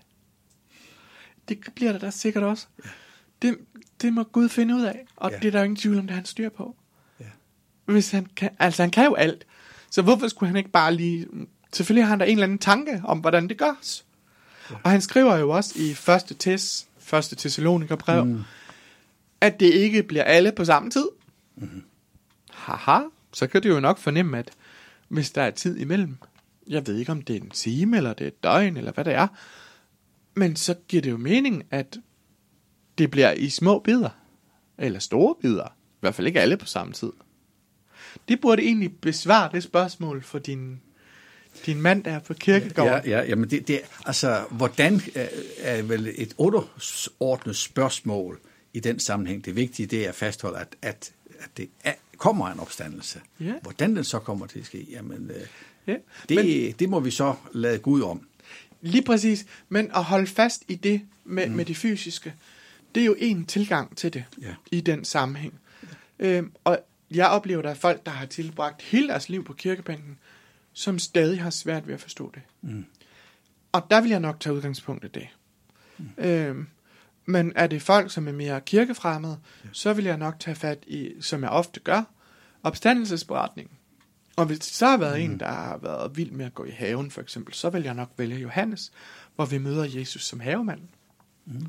Det bliver der da sikkert også. Ja. Det, det må Gud finde ud af, og ja. det er der jo ingen tvivl om, det han styr på. Ja. Hvis han kan, altså han kan jo alt, så hvorfor skulle han ikke bare lige... Selvfølgelig har han da en eller anden tanke om, hvordan det gørs. Ja. Og han skriver jo også i første tes, første Thessalonikerbrev, mm. at det ikke bliver alle på samme tid. Mm. Haha, så kan du jo nok fornemme, at hvis der er tid imellem, jeg ved ikke om det er en time, eller det er et døgn, eller hvad det er, men så giver det jo mening, at det bliver i små bidder, eller store bidder, i hvert fald ikke alle på samme tid. Det burde egentlig besvare det spørgsmål for din, din mand, der er på kirkegården. Ja, ja, ja, men det, det, altså, hvordan er, er vel et underordnet spørgsmål i den sammenhæng. Det vigtige, det er at fastholde, at, at, at det er, kommer en opstandelse. Ja. Hvordan den så kommer til at ske, jamen, øh, ja. det, men, det må vi så lade Gud om. Lige præcis, men at holde fast i det med, mm. med det fysiske, det er jo en tilgang til det, ja. i den sammenhæng. Ja. Øhm, og jeg oplever, at der er folk, der har tilbragt hele deres liv på kirkebænken, som stadig har svært ved at forstå det. Mm. Og der vil jeg nok tage udgangspunkt i det. Mm. Øhm, men er det folk, som er mere kirkefremmede, ja. så vil jeg nok tage fat i, som jeg ofte gør, opstandelsesberetningen. Og hvis det så har været mm. en, der har været vild med at gå i haven, for eksempel, så vil jeg nok vælge Johannes, hvor vi møder Jesus som havemanden. Mm.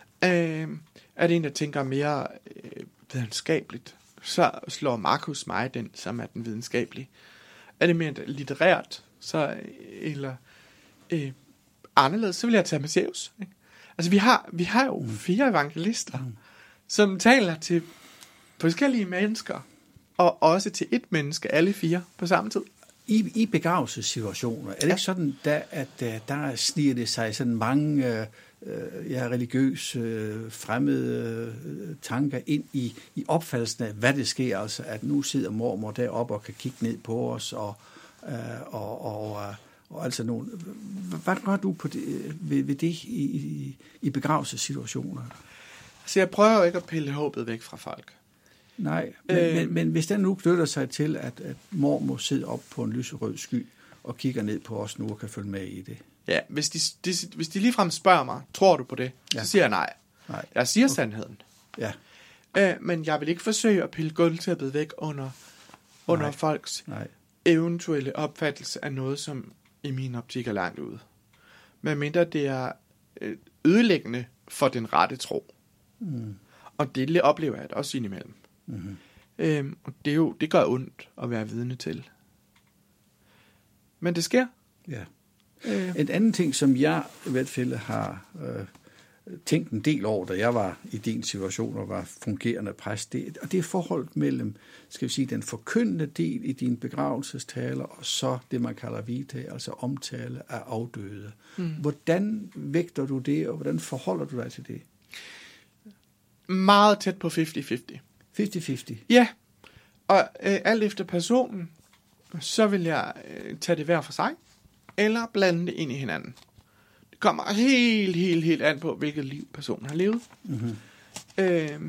Øh, er det en, der tænker mere øh, videnskabeligt, så slår Markus mig den, som er den videnskabelige. Er det mere litterært, så eller øh, anderledes, så vil jeg tage Matthæus. Ikke? Altså vi har, vi har jo mm. fire evangelister, mm. som taler til forskellige mennesker, og også til et menneske, alle fire på samme tid. I, i begravelsessituationer, er det ja. ikke sådan, der, at der, der sniger det sig sådan mange øh, ja, religiøse, øh, fremmede øh, tanker ind i, i opfattelsen af, hvad det sker, altså at nu sidder mormor deroppe og kan kigge ned på os, og, øh, og, og, og altså nogle... Hvad gør du på det, ved, ved det i, i, i begravelsessituationer? Altså jeg prøver jo ikke at pille håbet væk fra folk. Nej, men, øh, men, men hvis den nu knytter sig til, at, at mormor sidder op på en lyserød sky og kigger ned på os nu og kan følge med i det. Ja, hvis de, de, hvis de ligefrem spørger mig, tror du på det? Ja. Så siger jeg nej. nej. Jeg siger okay. sandheden. Ja. Øh, men jeg vil ikke forsøge at pille gulvtæppet væk under, under nej. folks nej. eventuelle opfattelse af noget, som i min optik er langt ude. Men mindre det er ødelæggende for den rette tro. Mm. Og det oplever jeg også indimellem. Mm-hmm. Øhm, og det, er jo, det gør ondt at være vidne til. Men det sker. Ja. Øh. En anden ting, som jeg i hvert fald har øh, tænkt en del over, da jeg var i din situation og var fungerende præst, det, og det er forholdet mellem, skal vi sige, den forkyndende del i dine begravelsestaler, og så det, man kalder vita, altså omtale af afdøde. Mm. Hvordan vægter du det, og hvordan forholder du dig til det? Meget tæt på halvtreds halvtreds. halvtreds halvtreds? Ja, Og øh, alt efter personen, så vil jeg øh, tage det hver for sig, eller blande det ind i hinanden. Det kommer helt, helt, helt an på, hvilket liv personen har levet. Mm-hmm. Øh,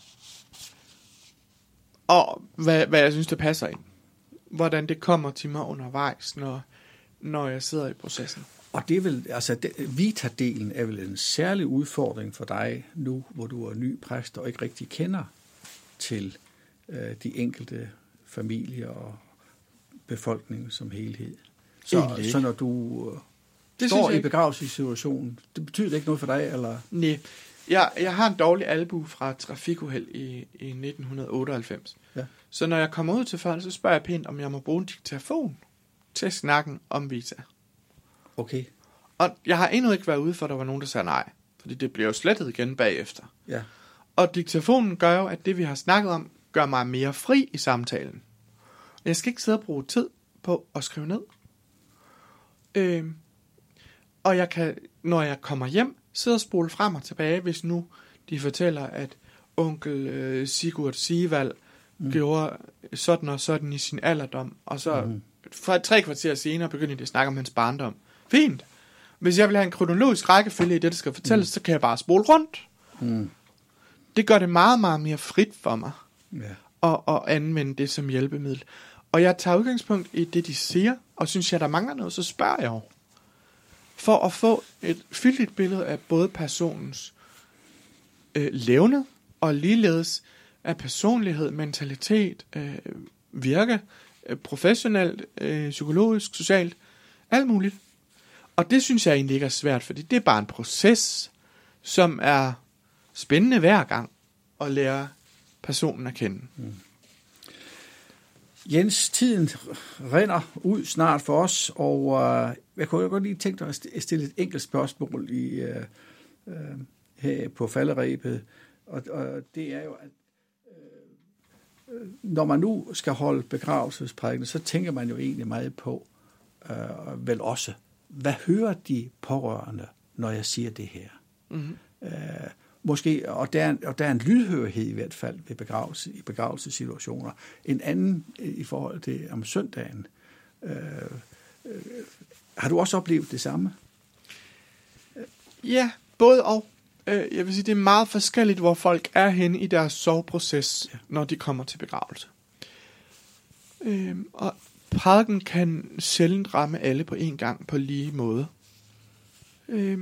og hvad, hvad jeg synes, det passer ind. Hvordan det kommer til mig undervejs, når, når jeg sidder i processen. Og det er vel, altså det, Vita-delen er vel en særlig udfordring for dig nu, hvor du er ny præst og ikke rigtig kender til øh, de enkelte familier og befolkningen som helhed. Så, så når du øh, det står i begravelsessituationen, det betyder ikke noget for dig, eller? Nej, jeg, jeg har en dårlig albu fra trafikuheld i, i nitten otteoghalvfems. Ja. Så når jeg kommer ud til folk, så spørger jeg pænt, om jeg må bruge en diktafon til snakken om Vita. Okay. Og jeg har endnu ikke været ude for, at der var nogen, der sagde nej. Fordi det bliver jo slettet igen bagefter. Ja. Og diktafonen gør jo, at det vi har snakket om, gør mig mere fri i samtalen. Jeg skal ikke sidde og bruge tid på at skrive ned. Øhm, og jeg kan, når jeg kommer hjem, sidde og spole frem og tilbage, hvis nu de fortæller, at onkel øh, Sigurd Sivald mm. gjorde sådan og sådan i sin alderdom. Og så mm. fra tre kvarter senere begynder de at snakke om hans barndom. Fint. Hvis jeg vil have en kronologisk rækkefølge i det, der skal fortælles, mm. så kan jeg bare spole rundt. Mm. Det gør det meget, meget mere frit for mig yeah. at, at anvende det som hjælpemiddel. Og jeg tager udgangspunkt i det, de siger, og synes jeg, der mangler noget, så spørger jeg jo. For at få et fyldigt billede af både personens øh, levned, og ligeledes af personlighed, mentalitet, øh, virke, øh, professionelt, øh, psykologisk, socialt, alt muligt. Og det synes jeg egentlig ikke er svært, fordi det er bare en proces, som er spændende hver gang at lære personen at kende. Mm. Jens, tiden rinder ud snart for os, og uh, jeg kunne godt lige tænke dig at stille et enkelt spørgsmål i, uh, uh, her på falderebet, og, og det er jo, at uh, når man nu skal holde begravelsesprædiken, så tænker man jo egentlig meget på, uh, vel også, hvad hører de pårørende, når jeg siger det her? Mm-hmm. Uh, Måske, og der, er, og der er en lydhørighed i hvert fald ved begravelse, i begravelsessituationer. En anden i forhold til om søndagen. Øh, øh, har du også oplevet det samme? Ja, både og. Jeg vil sige, det er meget forskelligt, hvor folk er henne i deres sorgproces, ja. Når de kommer til begravelse. Øh, og prædiken kan sjældent ramme alle på en gang på lige måde. Øh,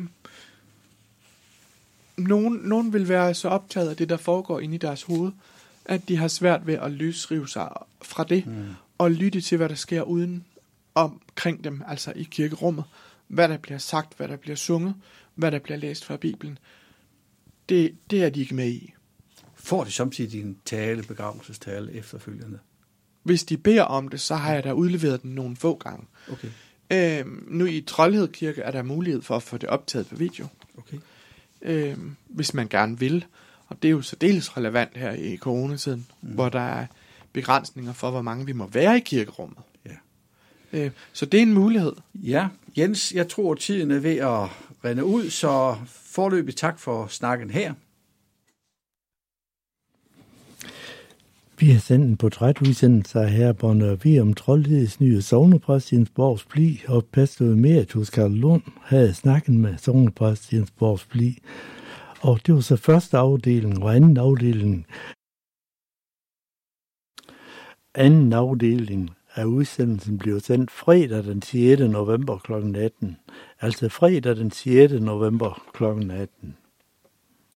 Nogen, nogen vil være så optaget af det, der foregår inde i deres hoved, at de har svært ved at løsrive sig fra det, mm. og lytte til, hvad der sker uden omkring dem, altså i kirkerummet. Hvad der bliver sagt, hvad der bliver sunget, hvad der bliver læst fra Bibelen. Det, det er de ikke med i. Får de samtidig en tale, begravelsestale efterfølgende? Hvis de beder om det, så har jeg da udleveret den nogle få gange. Okay. Øhm, nu i Troldhed Kirke er der mulighed for at få det optaget på video. Okay. Øh, hvis man gerne vil. Og det er jo særdeles relevant her i coronatiden, mm. hvor der er begrænsninger for, hvor mange vi må være i kirkerummet. Ja. Øh, så det er en mulighed. Ja, Jens, jeg tror, tiden er ved at rende ud, så foreløbig tak for snakken her. Vi har sendt en portrætudsendelse her på Nørre Vi om Troldheds nye sognepræst Jens Borgs Bli, og pastor emeritus Karl Lund havde snakket med sognepræst Jens Borgs Bli. Og det var så første afdeling, og anden afdeling. Anden afdeling af udsendelsen blev sendt fredag den sjette november klokken atten. Altså fredag den sjette november klokken atten.